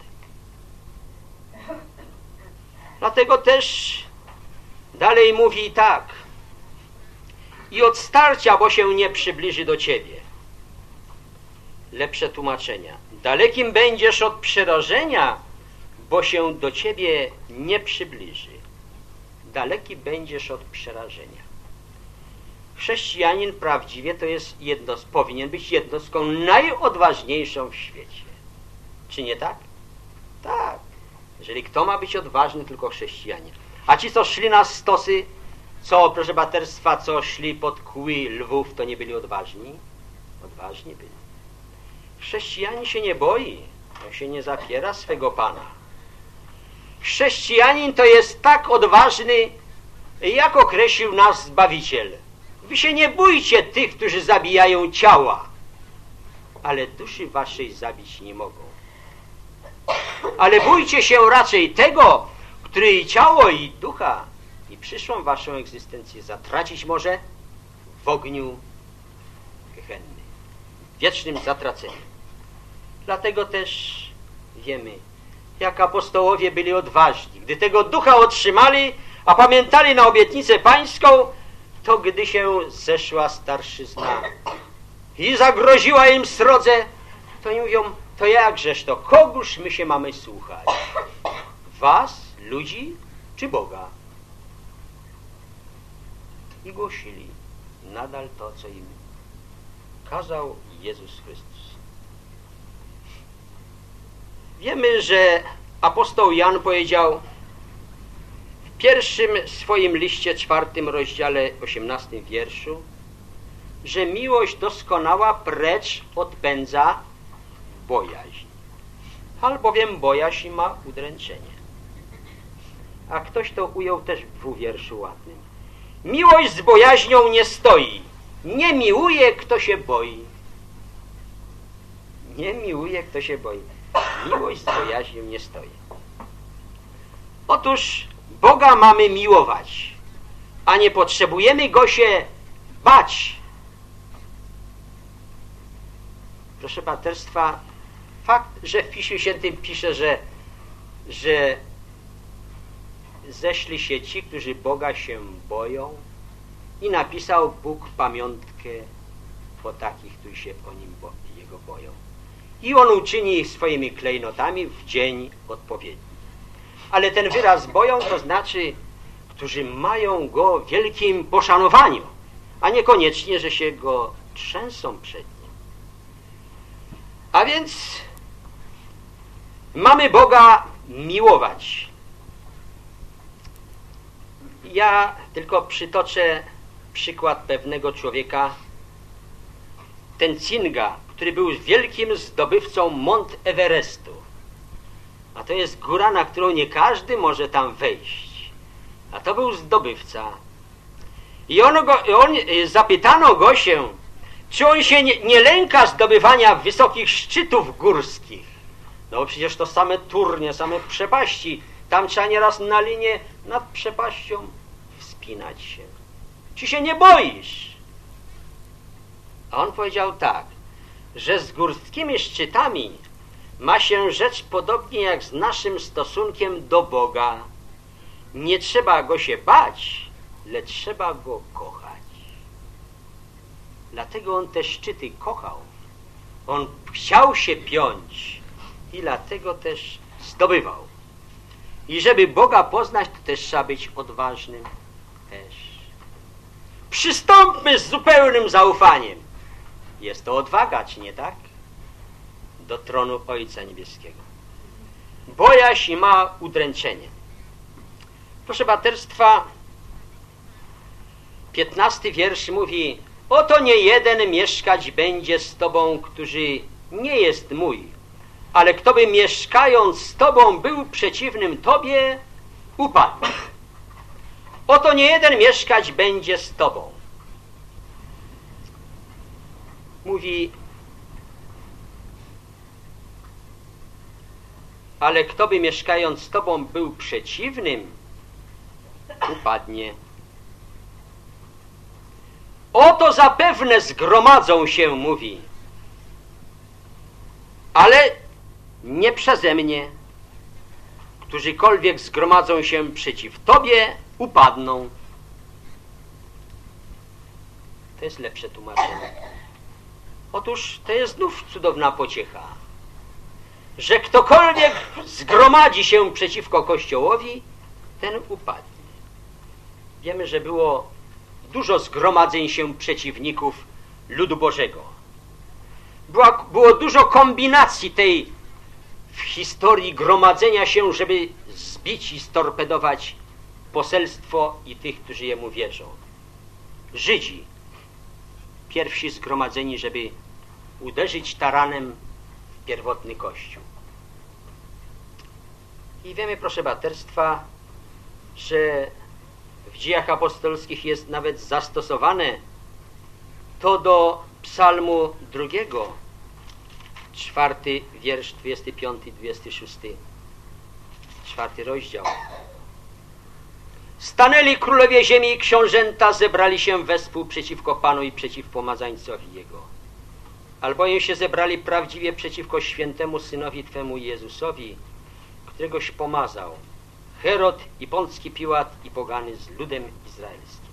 Dlatego też dalej mówi tak: i od starcia, bo się nie przybliży do ciebie. Lepsze tłumaczenia. Dalekim będziesz od przerażenia, bo się do ciebie nie przybliży. Daleki będziesz od przerażenia. Chrześcijanin prawdziwie to jest powinien być jednostką najodważniejszą w świecie. Czy nie tak? Tak. Jeżeli kto ma być odważny, tylko chrześcijanin. A ci, co szli na stosy, co, proszę braterstwa, co szli pod kły lwów, to nie byli odważni? Odważni byli. Chrześcijanin się nie boi, on się nie zapiera swego Pana. Chrześcijanin to jest tak odważny, jak określił nas Zbawiciel. Wy się nie bójcie tych, którzy zabijają ciała, ale duszy waszej zabić nie mogą. Ale bójcie się raczej tego, który i ciało, i ducha, i przyszłą waszą egzystencję zatracić może w ogniu gehenny, wiecznym zatraceniu. Dlatego też wiemy, jak apostołowie byli odważni. Gdy tego ducha otrzymali, a pamiętali na obietnicę pańską, to gdy się zeszła starszyzna i zagroziła im srodze, to im mówią: to jakżeż to, kogóż my się mamy słuchać? Was, ludzi, czy Boga? I głosili nadal to, co im kazał Jezus Chrystus. Wiemy, że apostoł Jan powiedział w pierwszym swoim liście, 4 rozdziale, 18 wierszu, że miłość doskonała precz odpędza bojaźń, albowiem bojaźń ma udręczenie. A ktoś to ujął też w 2 wierszu ładnym. Miłość z bojaźnią nie stoi. Nie miłuje, kto się boi. Nie miłuje, kto się boi. Miłość z bojaźnią nie stoi. Otóż Boga mamy miłować, a nie potrzebujemy Go się bać. Proszę braterstwa, fakt, że w Piśmie Świętym pisze, że zeszli się ci, którzy Boga się boją, i napisał Bóg pamiątkę o takich, którzy się Jego boją. I On uczyni ich swoimi klejnotami w dzień odpowiedni. Ale ten wyraz boją to znaczy, którzy mają Go w wielkim poszanowaniu, a niekoniecznie, że się Go trzęsą przed Nim. A więc mamy Boga miłować. Ja tylko przytoczę przykład pewnego człowieka, Tenzingha, który był wielkim zdobywcą Mont Everestu. A to jest góra, na którą nie każdy może tam wejść. A to był zdobywca. I zapytano go się, czy on się nie lęka zdobywania wysokich szczytów górskich. No przecież to same turnie, same przepaści. Tam trzeba nieraz na linię nad przepaścią wspinać się. Czy się nie boisz? A on powiedział tak, że z górskimi szczytami ma się rzecz podobnie jak z naszym stosunkiem do Boga. Nie trzeba Go się bać, lecz trzeba Go kochać. Dlatego on te szczyty kochał. On chciał się piąć i dlatego też zdobywał. I żeby Boga poznać, to też trzeba być odważnym też. Przystąpmy z zupełnym zaufaniem. Jest to odwaga, czy nie tak? Do tronu Ojca Niebieskiego. Bojaźń ma udręczenie. Proszę braterstwa, 15 wiersz mówi: oto nie jeden mieszkać będzie z Tobą, który nie jest mój, ale kto by mieszkając z Tobą był przeciwnym Tobie, upadł. Oto nie jeden mieszkać będzie z Tobą. Mówi: ale kto by mieszkając z Tobą był przeciwnym, upadnie. Oto zapewne zgromadzą się, mówi, ale nie przeze mnie. Którzykolwiek zgromadzą się przeciw Tobie, upadną. To jest lepsze tłumaczenie. Otóż to jest znów cudowna pociecha, że ktokolwiek zgromadzi się przeciwko Kościołowi, ten upadnie. Wiemy, że było dużo zgromadzeń się przeciwników ludu Bożego. Było dużo kombinacji tej w historii gromadzenia się, żeby zbić i storpedować poselstwo i tych, którzy jemu wierzą. Żydzi, pierwsi zgromadzeni, żeby uderzyć taranem w pierwotny Kościół. I wiemy, proszę braterstwa, że w Dziejach Apostolskich jest nawet zastosowane to do psalmu 2, 4 wiersz, 25, 26, 4 rozdział. Stanęli królowie ziemi i książęta, zebrali się wespół przeciwko Panu i przeciw pomazańcowi Jego. Albowiem się zebrali prawdziwie przeciwko świętemu Synowi Twemu Jezusowi, któregoś pomazał Herod i Pącki Piłat i pogany z ludem izraelskim.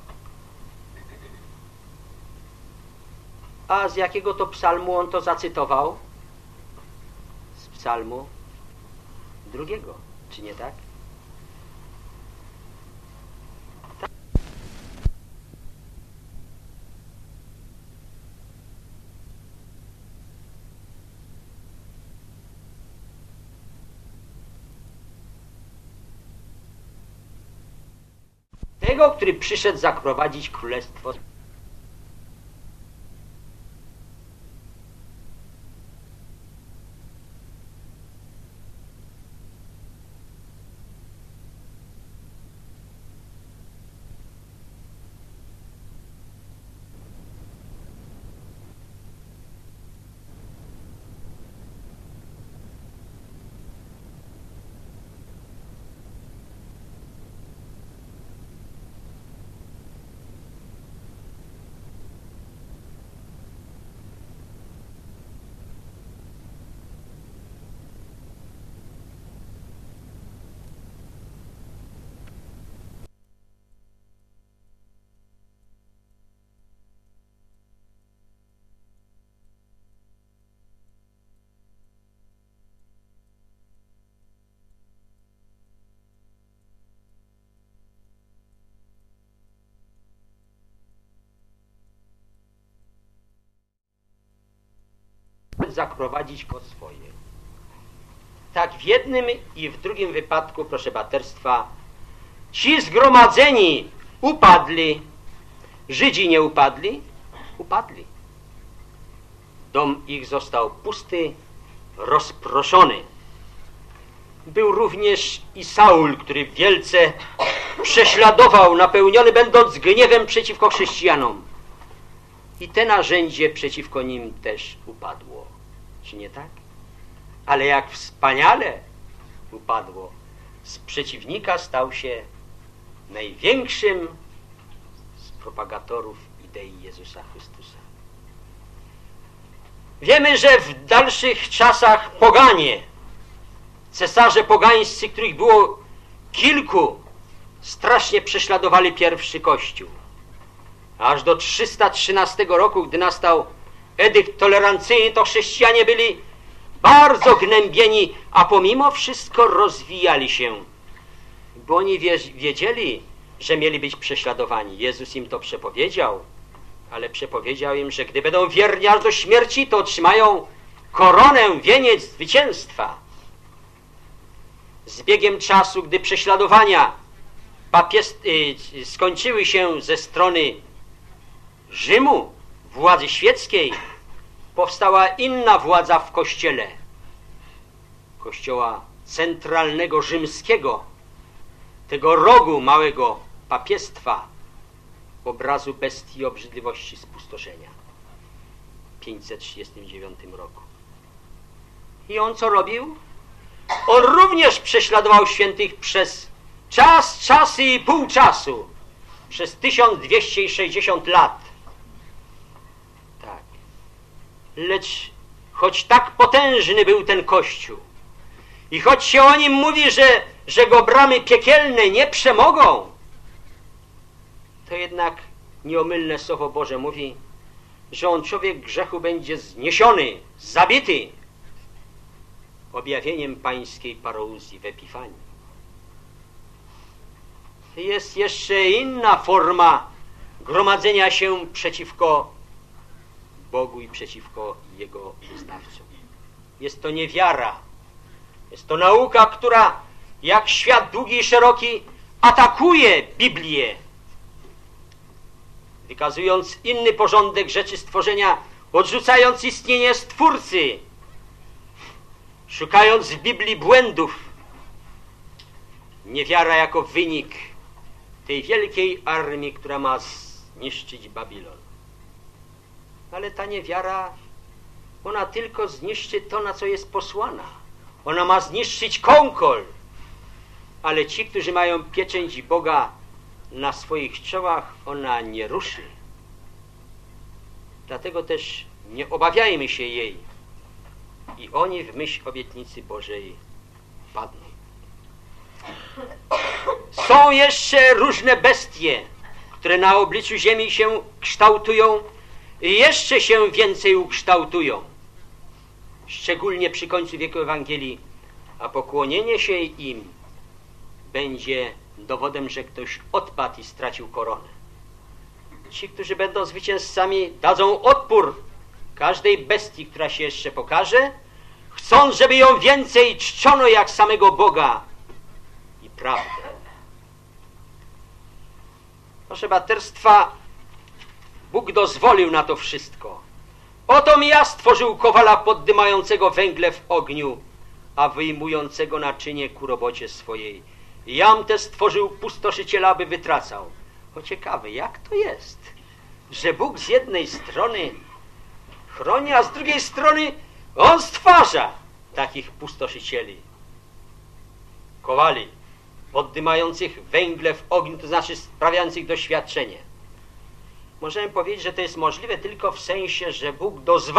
A z jakiego to psalmu on to zacytował? Z psalmu 2, czy nie tak? Tego, który przyszedł zaprowadzić królestwo. Zaprowadzić go swoje. Tak w jednym i w drugim wypadku, proszę braterstwa, ci zgromadzeni upadli, Żydzi nie upadli, upadli. Dom ich został pusty, rozproszony. Był również i Saul, który wielce prześladował, napełniony będąc gniewem przeciwko chrześcijanom. I te narzędzie przeciwko nim też upadło. Czy nie tak? Ale jak wspaniale upadło. Z przeciwnika stał się największym z propagatorów idei Jezusa Chrystusa. Wiemy, że w dalszych czasach poganie, cesarze pogańscy, których było kilku, strasznie prześladowali pierwszy Kościół. Aż do 313 roku, gdy nastał edykt tolerancyjny, to chrześcijanie byli bardzo gnębieni, a pomimo wszystko rozwijali się. Bo oni wiedzieli, że mieli być prześladowani. Jezus im to przepowiedział, ale przepowiedział im, że gdy będą wierni aż do śmierci, to otrzymają koronę, wieniec zwycięstwa. Z biegiem czasu, gdy prześladowania skończyły się ze strony Rzymu, władzy świeckiej, powstała inna władza w Kościele. Kościoła centralnego rzymskiego, tego rogu małego papiestwa, obrazu bestii i obrzydliwości spustoszenia w 539 roku. I on co robił? On również prześladował świętych przez czasy i pół czasu, przez 1260 lat. Tak. Lecz choć tak potężny był ten Kościół i choć się o nim mówi, że go bramy piekielne nie przemogą, to jednak nieomylne Słowo Boże mówi, że on, człowiek grzechu, będzie zniesiony, zabity objawieniem pańskiej parouzji w Epifanii. Jest jeszcze inna forma gromadzenia się przeciwko Bogu i przeciwko Jego wyznawcom. Jest to niewiara. Jest to nauka, która jak świat długi i szeroki atakuje Biblię, wykazując inny porządek rzeczy stworzenia, odrzucając istnienie Stwórcy, szukając w Biblii błędów. Niewiara jako wynik tej wielkiej armii, która ma zniszczyć Babilon. Ale ta niewiara, ona tylko zniszczy to, na co jest posłana. Ona ma zniszczyć Konkol. Ale ci, którzy mają pieczęć Boga na swoich czołach, ona nie ruszy. Dlatego też nie obawiajmy się jej. I oni w myśl obietnicy Bożej padną. Są jeszcze różne bestie, które na obliczu ziemi się kształtują i jeszcze się więcej ukształtują. Szczególnie przy końcu wieku Ewangelii, a pokłonienie się im będzie dowodem, że ktoś odpadł i stracił koronę. Ci, którzy będą zwycięzcami, dadzą odpór każdej bestii, która się jeszcze pokaże, chcąc, żeby ją więcej czczono jak samego Boga i prawdę. Proszę braterstwa, Bóg dozwolił na to wszystko. Otom ja stworzył kowala poddymającego węgle w ogniu, a wyjmującego naczynie ku robocie swojej. Jam też stworzył pustoszyciela, aby wytracał. O ciekawe, jak to jest, że Bóg z jednej strony chroni, a z drugiej strony On stwarza takich pustoszycieli, kowali, poddymających węgle w ogniu, to znaczy sprawiających doświadczenie. Możemy powiedzieć, że to jest możliwe tylko w sensie, że Bóg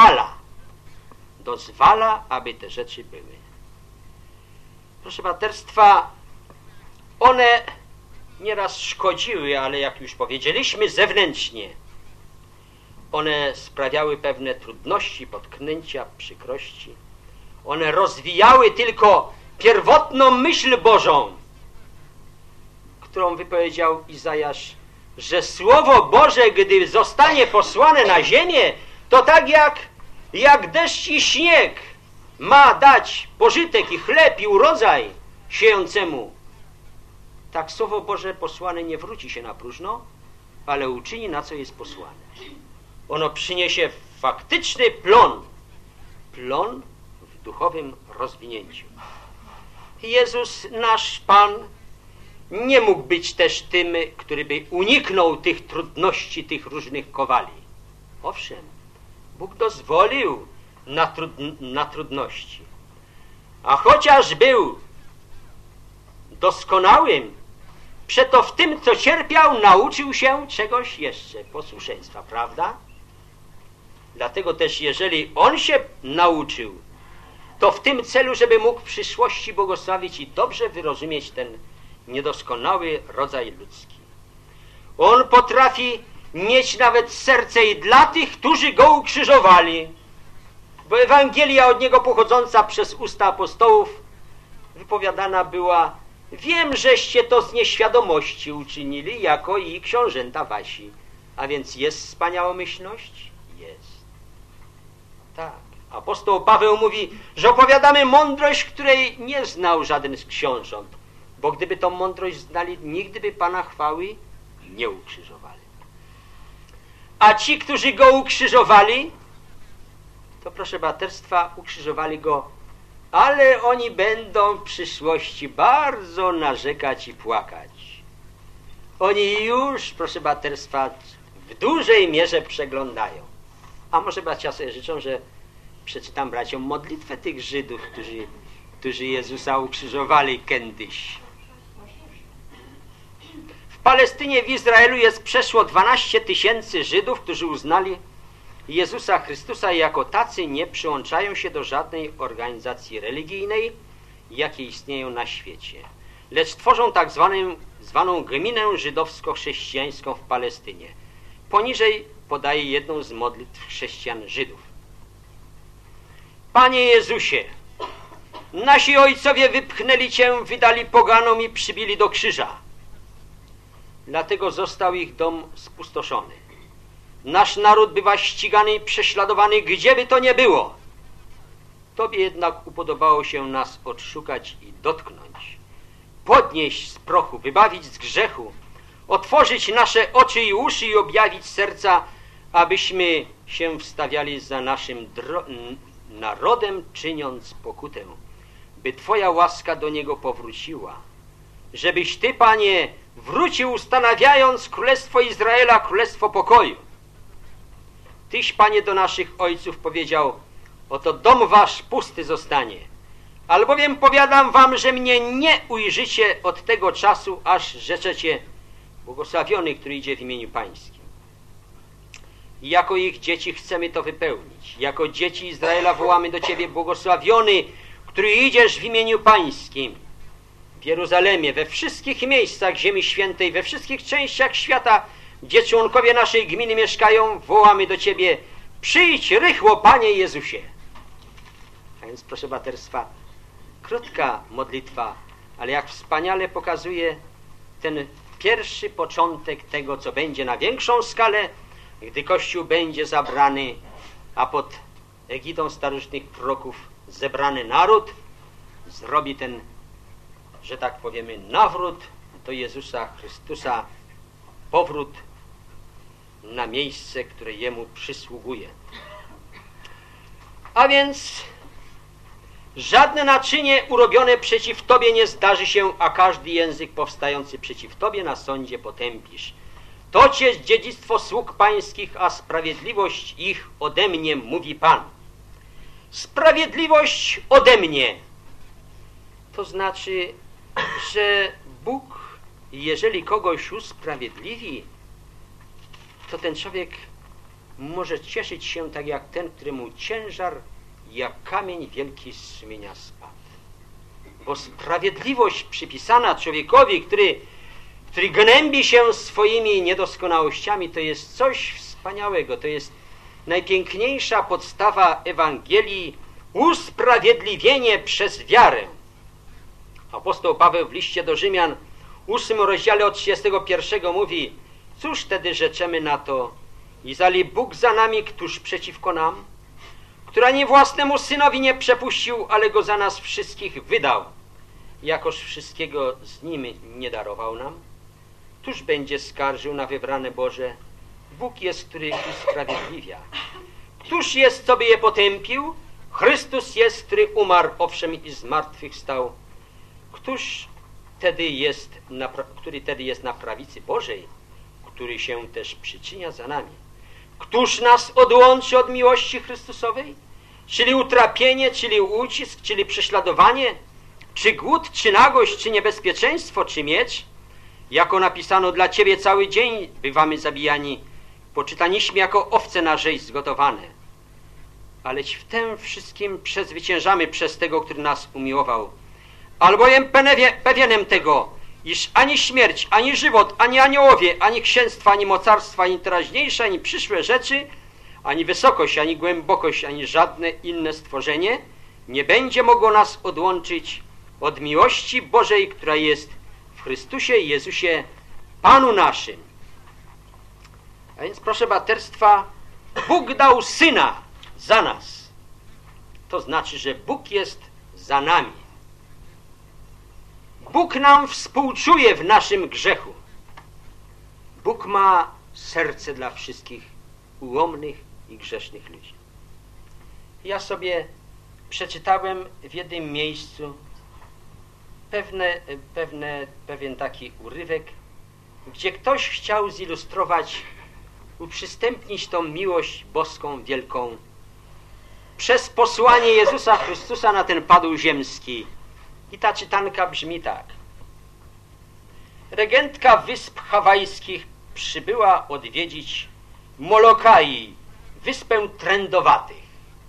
dozwala, aby te rzeczy były. Proszę braterstwa, one nieraz szkodziły, ale jak już powiedzieliśmy, zewnętrznie. One sprawiały pewne trudności, potknięcia, przykrości. One rozwijały tylko pierwotną myśl Bożą, którą wypowiedział Izajasz, że Słowo Boże, gdy zostanie posłane na ziemię, to tak jak deszcz i śnieg ma dać pożytek i chleb i urodzaj siejącemu, tak Słowo Boże posłane nie wróci się na próżno, ale uczyni, na co jest posłane. Ono przyniesie faktyczny plon w duchowym rozwinięciu. Jezus, nasz Pan, nie mógł być też tym, który by uniknął tych trudności, tych różnych kowali. Owszem, Bóg dozwolił na trudności. A chociaż był doskonałym, przeto w tym, co cierpiał, nauczył się czegoś jeszcze, posłuszeństwa, prawda? Dlatego też, jeżeli On się nauczył, to w tym celu, żeby mógł w przyszłości błogosławić i dobrze wyrozumieć ten niedoskonały rodzaj ludzki. On potrafi mieć nawet serce i dla tych, którzy Go ukrzyżowali, bo Ewangelia od Niego pochodząca przez usta apostołów wypowiadana była Wiem, żeście to z nieświadomości uczynili, jako i książęta wasi. A więc jest wspaniałomyślność? Jest. Tak. Apostoł Paweł mówi, że opowiadamy mądrość, której nie znał żaden z książąt. Bo gdyby tą mądrość znali, nigdy by Pana chwały nie ukrzyżowali. A ci, którzy Go ukrzyżowali, to proszę braterstwa, ukrzyżowali Go, ale oni będą w przyszłości bardzo narzekać i płakać. Oni już, proszę braterstwa, w dużej mierze przeglądają. A może bracia sobie życzą, że przeczytam braciom modlitwę tych Żydów, którzy Jezusa ukrzyżowali kiedyś. W Palestynie, w Izraelu jest przeszło 12 000 Żydów, którzy uznali Jezusa Chrystusa i jako tacy nie przyłączają się do żadnej organizacji religijnej, jakie istnieją na świecie, lecz tworzą tak zwaną gminę żydowsko-chrześcijańską w Palestynie. Poniżej podaję jedną z modlitw chrześcijan Żydów. Panie Jezusie, nasi ojcowie wypchnęli Cię, wydali poganom i przybili do krzyża. Dlatego został ich dom spustoszony. Nasz naród bywa ścigany i prześladowany, gdzieby to nie było. Tobie jednak upodobało się nas odszukać i dotknąć, podnieść z prochu, wybawić z grzechu, otworzyć nasze oczy i uszy i objawić serca, abyśmy się wstawiali za naszym narodem, czyniąc pokutę, by Twoja łaska do niego powróciła, żebyś Ty, Panie, wrócił, ustanawiając Królestwo Izraela, Królestwo pokoju. Tyś, Panie, do naszych ojców powiedział, oto dom wasz pusty zostanie, albowiem powiadam wam, że mnie nie ujrzycie od tego czasu, aż rzeczecie błogosławiony, który idzie w imieniu Pańskim. I jako ich dzieci chcemy to wypełnić. Jako dzieci Izraela wołamy do Ciebie, błogosławiony, który idziesz w imieniu Pańskim. W Jeruzalemie, we wszystkich miejscach ziemi świętej, we wszystkich częściach świata, gdzie członkowie naszej gminy mieszkają, wołamy do Ciebie, przyjdź rychło, Panie Jezusie. A więc, proszę braterstwa, krótka modlitwa, ale jak wspaniale pokazuje ten pierwszy początek tego, co będzie na większą skalę, gdy Kościół będzie zabrany, a pod egidą starożytnych proroków zebrany naród zrobi ten, że tak powiemy, nawrót do Jezusa Chrystusa, powrót na miejsce, które Jemu przysługuje. A więc żadne naczynie urobione przeciw Tobie nie zdarzy się, a każdy język powstający przeciw Tobie na sądzie potępisz. To Cię dziedzictwo sług pańskich, a sprawiedliwość ich ode mnie, mówi Pan. Sprawiedliwość ode mnie. To znaczy, że Bóg, jeżeli kogoś usprawiedliwi, to ten człowiek może cieszyć się tak jak ten, któremu ciężar jak kamień wielki z sumienia spadł. Bo sprawiedliwość przypisana człowiekowi, który gnębi się swoimi niedoskonałościami, to jest coś wspaniałego. To jest najpiękniejsza podstawa Ewangelii, usprawiedliwienie przez wiarę. Apostoł Paweł w liście do Rzymian, 8 rozdziale od 31 mówi, cóż tedy rzeczemy na to? Jeżeli Bóg za nami, któż przeciwko nam? Który ani własnemu Synowi nie przepuścił, ale Go za nas wszystkich wydał. Jakoż wszystkiego z Nim nie darował nam? Któż będzie skarżył na wybrane Boże? Bóg jest, który usprawiedliwia. Któż jest, co by je potępił? Chrystus jest, który umarł, owszem, i zmartwychwstał. Który tedy jest na prawicy Bożej, który się też przyczynia za nami. Któż nas odłączy od miłości Chrystusowej? Czyli utrapienie, czyli ucisk, czyli prześladowanie, czy głód, czy nagość, czy niebezpieczeństwo, czy miecz? Jako napisano, dla Ciebie cały dzień bywamy zabijani, poczytaniśmy jako owce na rzeź zgotowane. Aleś w tym wszystkim przezwyciężamy przez tego, który nas umiłował. Albowiem pewienem tego, iż ani śmierć, ani żywot, ani aniołowie, ani księstwa, ani mocarstwa, ani teraźniejsze, ani przyszłe rzeczy, ani wysokość, ani głębokość, ani żadne inne stworzenie nie będzie mogło nas odłączyć od miłości Bożej, która jest w Chrystusie Jezusie, Panu naszym. A więc, proszę braterstwa, Bóg dał Syna za nas. To znaczy, że Bóg jest za nami. Bóg nam współczuje w naszym grzechu. Bóg ma serce dla wszystkich ułomnych i grzesznych ludzi. Ja sobie przeczytałem w jednym miejscu pewien taki urywek, gdzie ktoś chciał zilustrować, uprzystępnić tą miłość boską wielką przez posłanie Jezusa Chrystusa na ten padł ziemski. I ta czytanka brzmi tak. Regentka Wysp Hawajskich przybyła odwiedzić Molokai, wyspę trędowatych.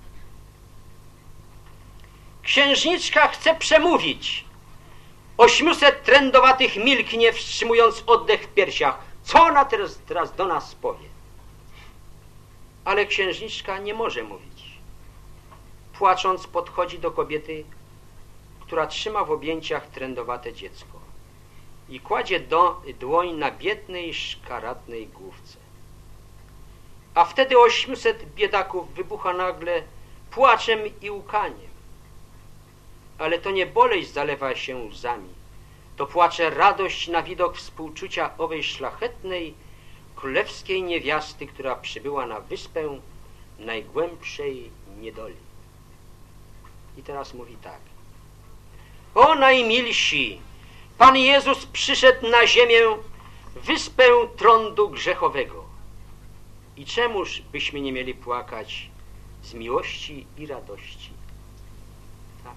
Księżniczka chce przemówić. 800 trędowatych milknie, wstrzymując oddech w piersiach. Co ona teraz do nas powie? Ale księżniczka nie może mówić. Płacząc podchodzi do kobiety, która trzyma w objęciach trędowate dziecko i kładzie dłoń na biednej, szkaradnej główce. A wtedy 800 biedaków wybucha nagle płaczem i łkaniem. Ale to nie boleść zalewa się łzami, to płacze radość na widok współczucia owej szlachetnej, królewskiej niewiasty, która przybyła na wyspę najgłębszej niedoli. I teraz mówi tak. O najmilsi, Pan Jezus przyszedł na ziemię, wyspę trądu grzechowego. I czemuż byśmy nie mieli płakać z miłości i radości? Tak.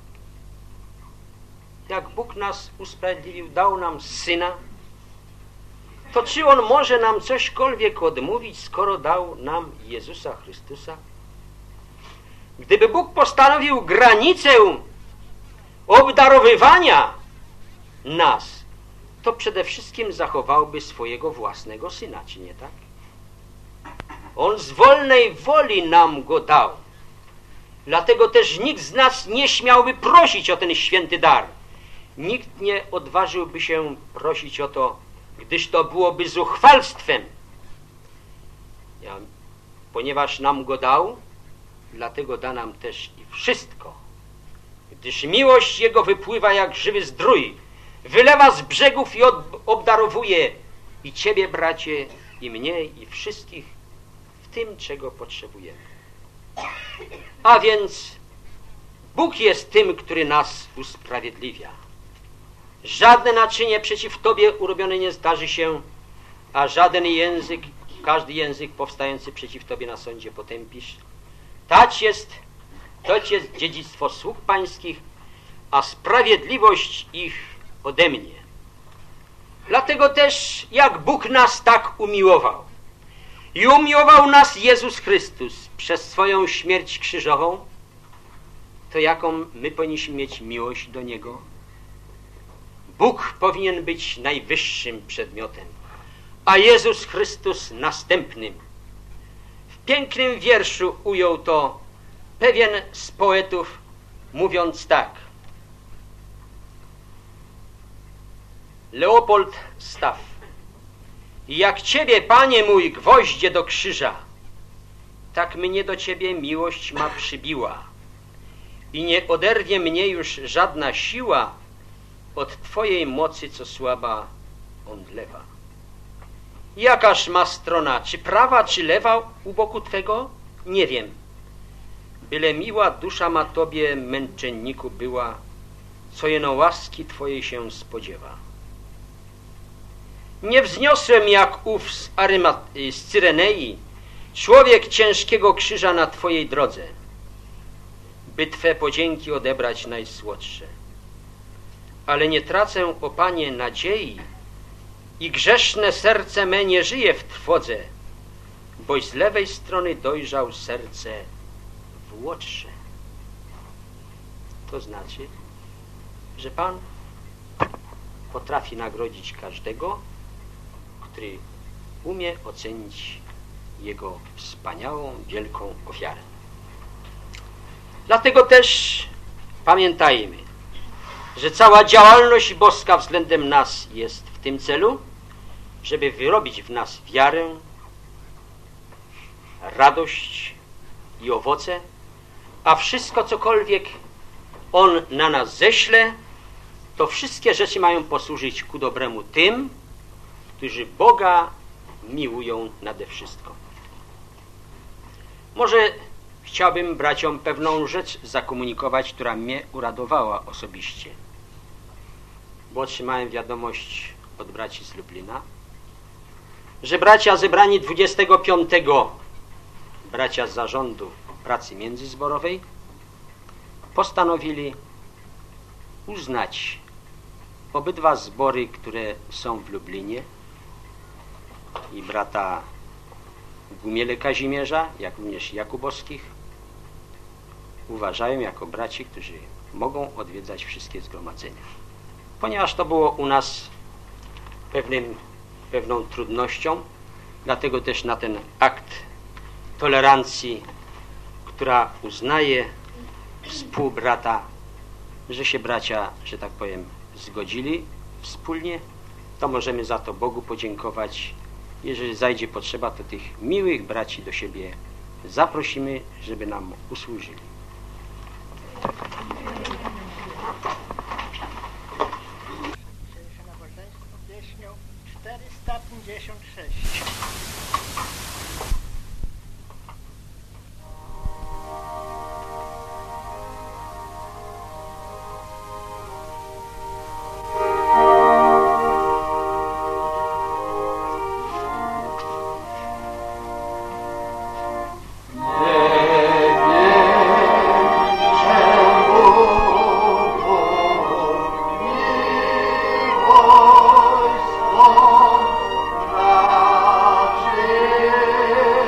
Jak Bóg nas usprawiedliwił, dał nam Syna, to czy On może nam cośkolwiek odmówić, skoro dał nam Jezusa Chrystusa? Gdyby Bóg postanowił granicę obdarowywania nas, to przede wszystkim zachowałby swojego własnego Syna, czy nie tak? On z wolnej woli nam go dał. Dlatego też nikt z nas nie śmiałby prosić o ten święty dar. Nikt nie odważyłby się prosić o to, gdyż to byłoby zuchwalstwem. Ponieważ nam go dał, dlatego da nam też i wszystko. Gdyż miłość Jego wypływa jak żywy zdrój, wylewa z brzegów i obdarowuje i Ciebie, bracie, i mnie, i wszystkich w tym, czego potrzebujemy. A więc Bóg jest tym, który nas usprawiedliwia. Żadne naczynie przeciw Tobie urobione nie zdarzy się, a żaden język, każdy język powstający przeciw Tobie na sądzie potępisz. To jest dziedzictwo sług pańskich, a sprawiedliwość ich ode mnie. Dlatego też, jak Bóg nas tak umiłował i umiłował nas Jezus Chrystus przez swoją śmierć krzyżową, to jaką my powinniśmy mieć miłość do Niego? Bóg powinien być najwyższym przedmiotem, a Jezus Chrystus następnym. W pięknym wierszu ujął to pewien z poetów, mówiąc tak. Leopold Staff. Jak Ciebie, Panie mój, gwoździe do krzyża, tak mnie do Ciebie miłość ma przybiła i nie oderwie mnie już żadna siła od Twojej mocy, co słaba omdlewa. Jakaż ma strona, czy prawa, czy lewa u boku Twego? Nie wiem. Byle miła dusza ma Tobie, męczenniku, była, co jeno łaski Twojej się spodziewa. Nie wzniosłem jak ów z Cyrenei, człowiek ciężkiego krzyża na Twojej drodze, by Twe podzięki odebrać najsłodsze. Ale nie tracę, o Panie, nadziei i grzeszne serce me nie żyje w trwodze, boś z lewej strony dojrzał serce włodsze. To znaczy, że Pan potrafi nagrodzić każdego, który umie ocenić Jego wspaniałą, wielką ofiarę. Dlatego też pamiętajmy, że cała działalność boska względem nas jest w tym celu, żeby wyrobić w nas wiarę, radość i owoce, a wszystko cokolwiek On na nas ześle, to wszystkie rzeczy mają posłużyć ku dobremu tym, którzy Boga miłują nade wszystko. Może chciałbym braciom pewną rzecz zakomunikować, która mnie uradowała osobiście. Bo otrzymałem wiadomość od braci z Lublina, że bracia zebrani 25, bracia z zarządu pracy międzyzborowej, postanowili uznać obydwa zbory, które są w Lublinie, i brata Gumiele Kazimierza, jak również Jakubowskich, uważają jako braci, którzy mogą odwiedzać wszystkie zgromadzenia. Ponieważ to było u nas pewną trudnością, dlatego też na ten akt tolerancji, która uznaje współbrata, że się bracia, że tak powiem, zgodzili wspólnie, to możemy za to Bogu podziękować. Jeżeli zajdzie potrzeba, to tych miłych braci do siebie zaprosimy, żeby nam usłużyli. Dzisiejsze nabożeństwo pieśnią 456. Miłość swą raczy.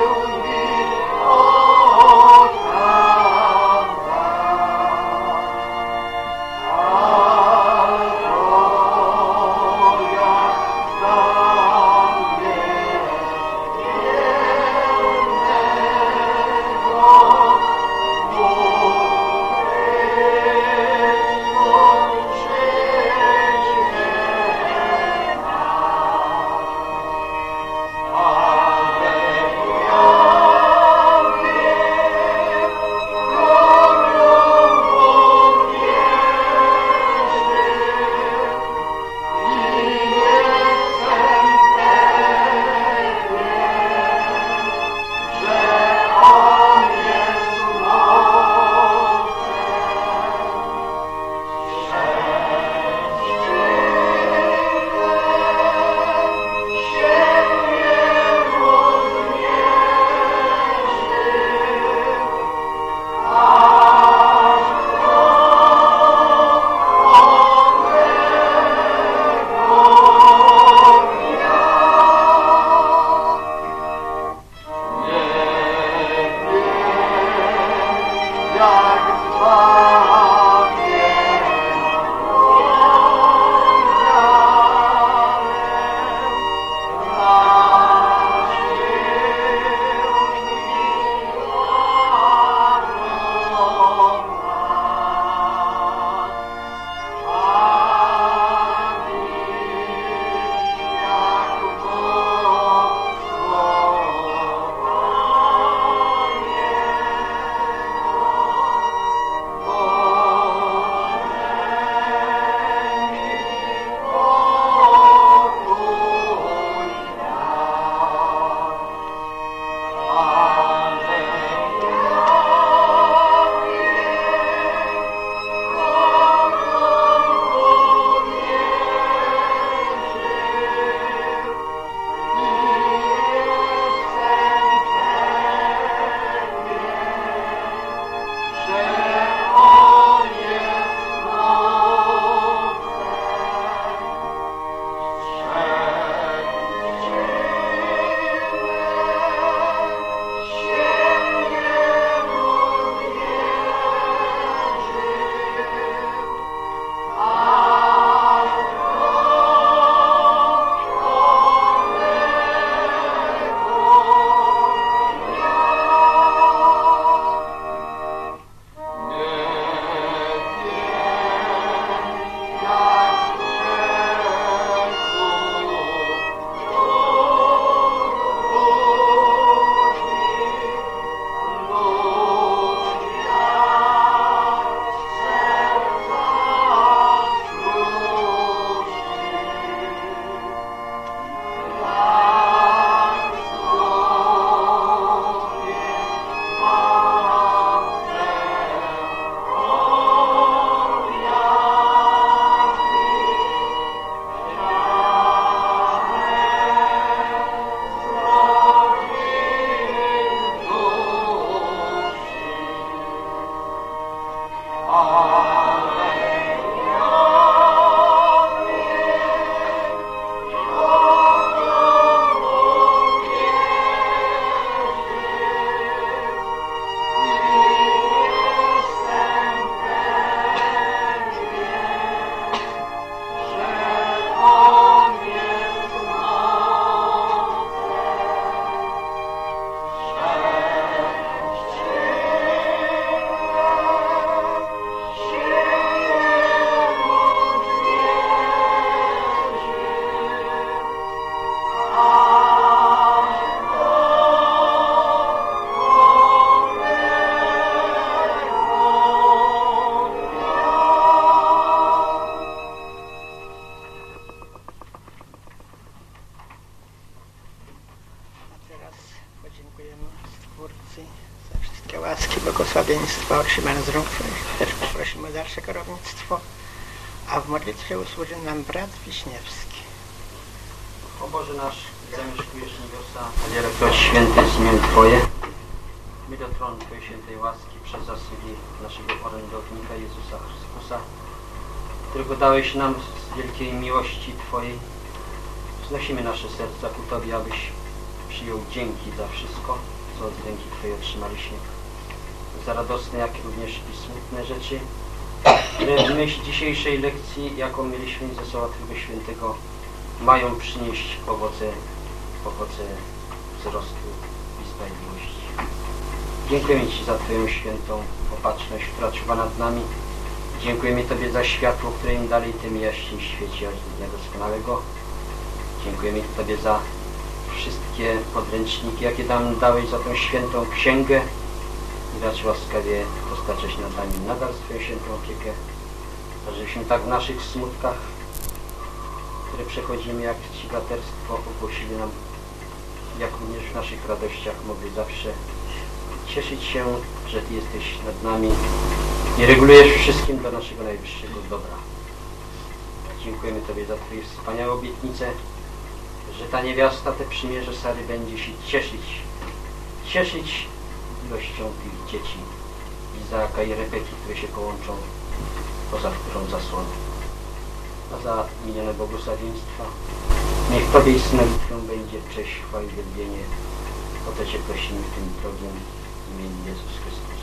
Dziękujemy Stwórcy za wszystkie łaski, błogosławieństwa otrzymane z rąk Twoich. Też poprosimy o dalsze kierownictwo, a w modlitwie usłuży nam brat Wiśniewski. O Boże nasz, zamieszkujesz niebiosa, wielekroć święty jest imię Twoje. My do tronu Twojej świętej łaski przez zasługi naszego orędownika Jezusa Chrystusa, którego dałeś nam z wielkiej miłości Twojej. Wznosimy nasze serca ku Tobie, abyś przyjął dzięki za wszystko, co od ręki Twojej otrzymaliśmy. Za radosne, jak również i smutne rzeczy, które w myśl dzisiejszej lekcji, jaką mieliśmy ze Słowa Twojego Świętego, mają przynieść owoce wzrostu i sprawiedliwości. Dziękujemy Ci za Twoją świętą opatrzność, która czuwa nad nami. Dziękujemy Tobie za światło, które im dalej tym jaśniej świeci aż do dnia doskonałego. Dziękujemy Tobie za wszystkie podręczniki, jakie nam dałeś, za tą świętą księgę i racz łaskawie postaczać nad nami nadal swoją świętą opiekę, żebyśmy tak w naszych smutkach, które przechodzimy jak cigaterstwo, ogłosili nam, jak również w naszych radościach mogli zawsze cieszyć się, że Ty jesteś nad nami i regulujesz wszystkim do naszego najwyższego dobra. Dziękujemy Tobie za Twoje wspaniałe obietnice, że ta niewiasta, te przymierze Sary będzie się cieszyć ilością tych dzieci Izaaka i Rebeki, które się połączą poza którą zasłoną. A za minione błogosławieństwa niech Tobie i Synowi Twojemu będzie cześć, chwała i wielbienie. O to Cię prosimy w tym drogim imieniu Jezus Chrystus.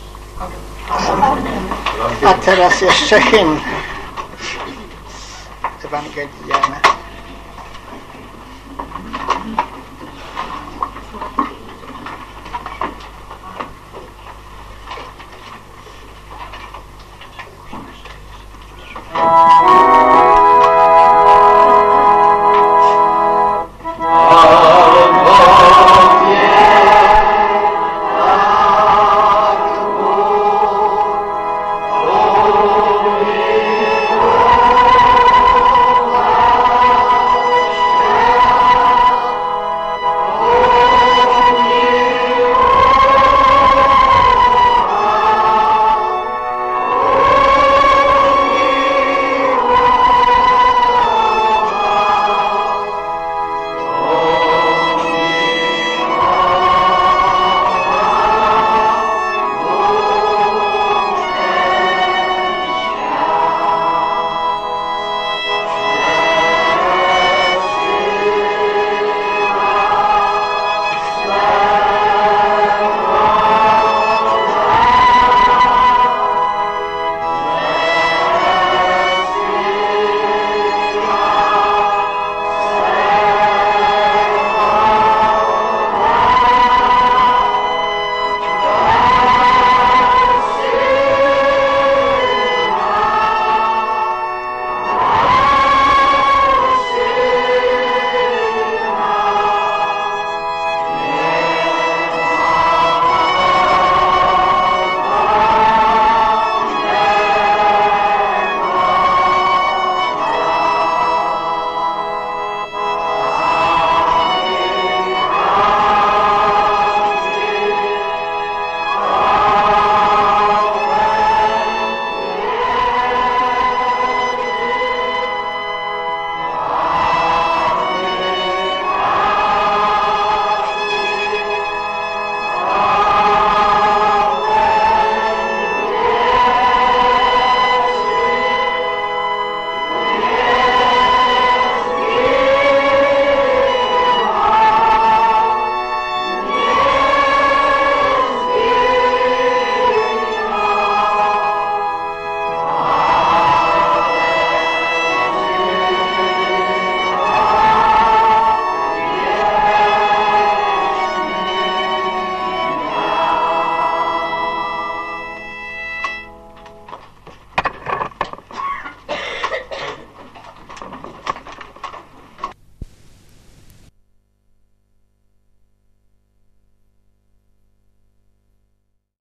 Amen. A teraz jeszcze hymn Ewangelii Jana.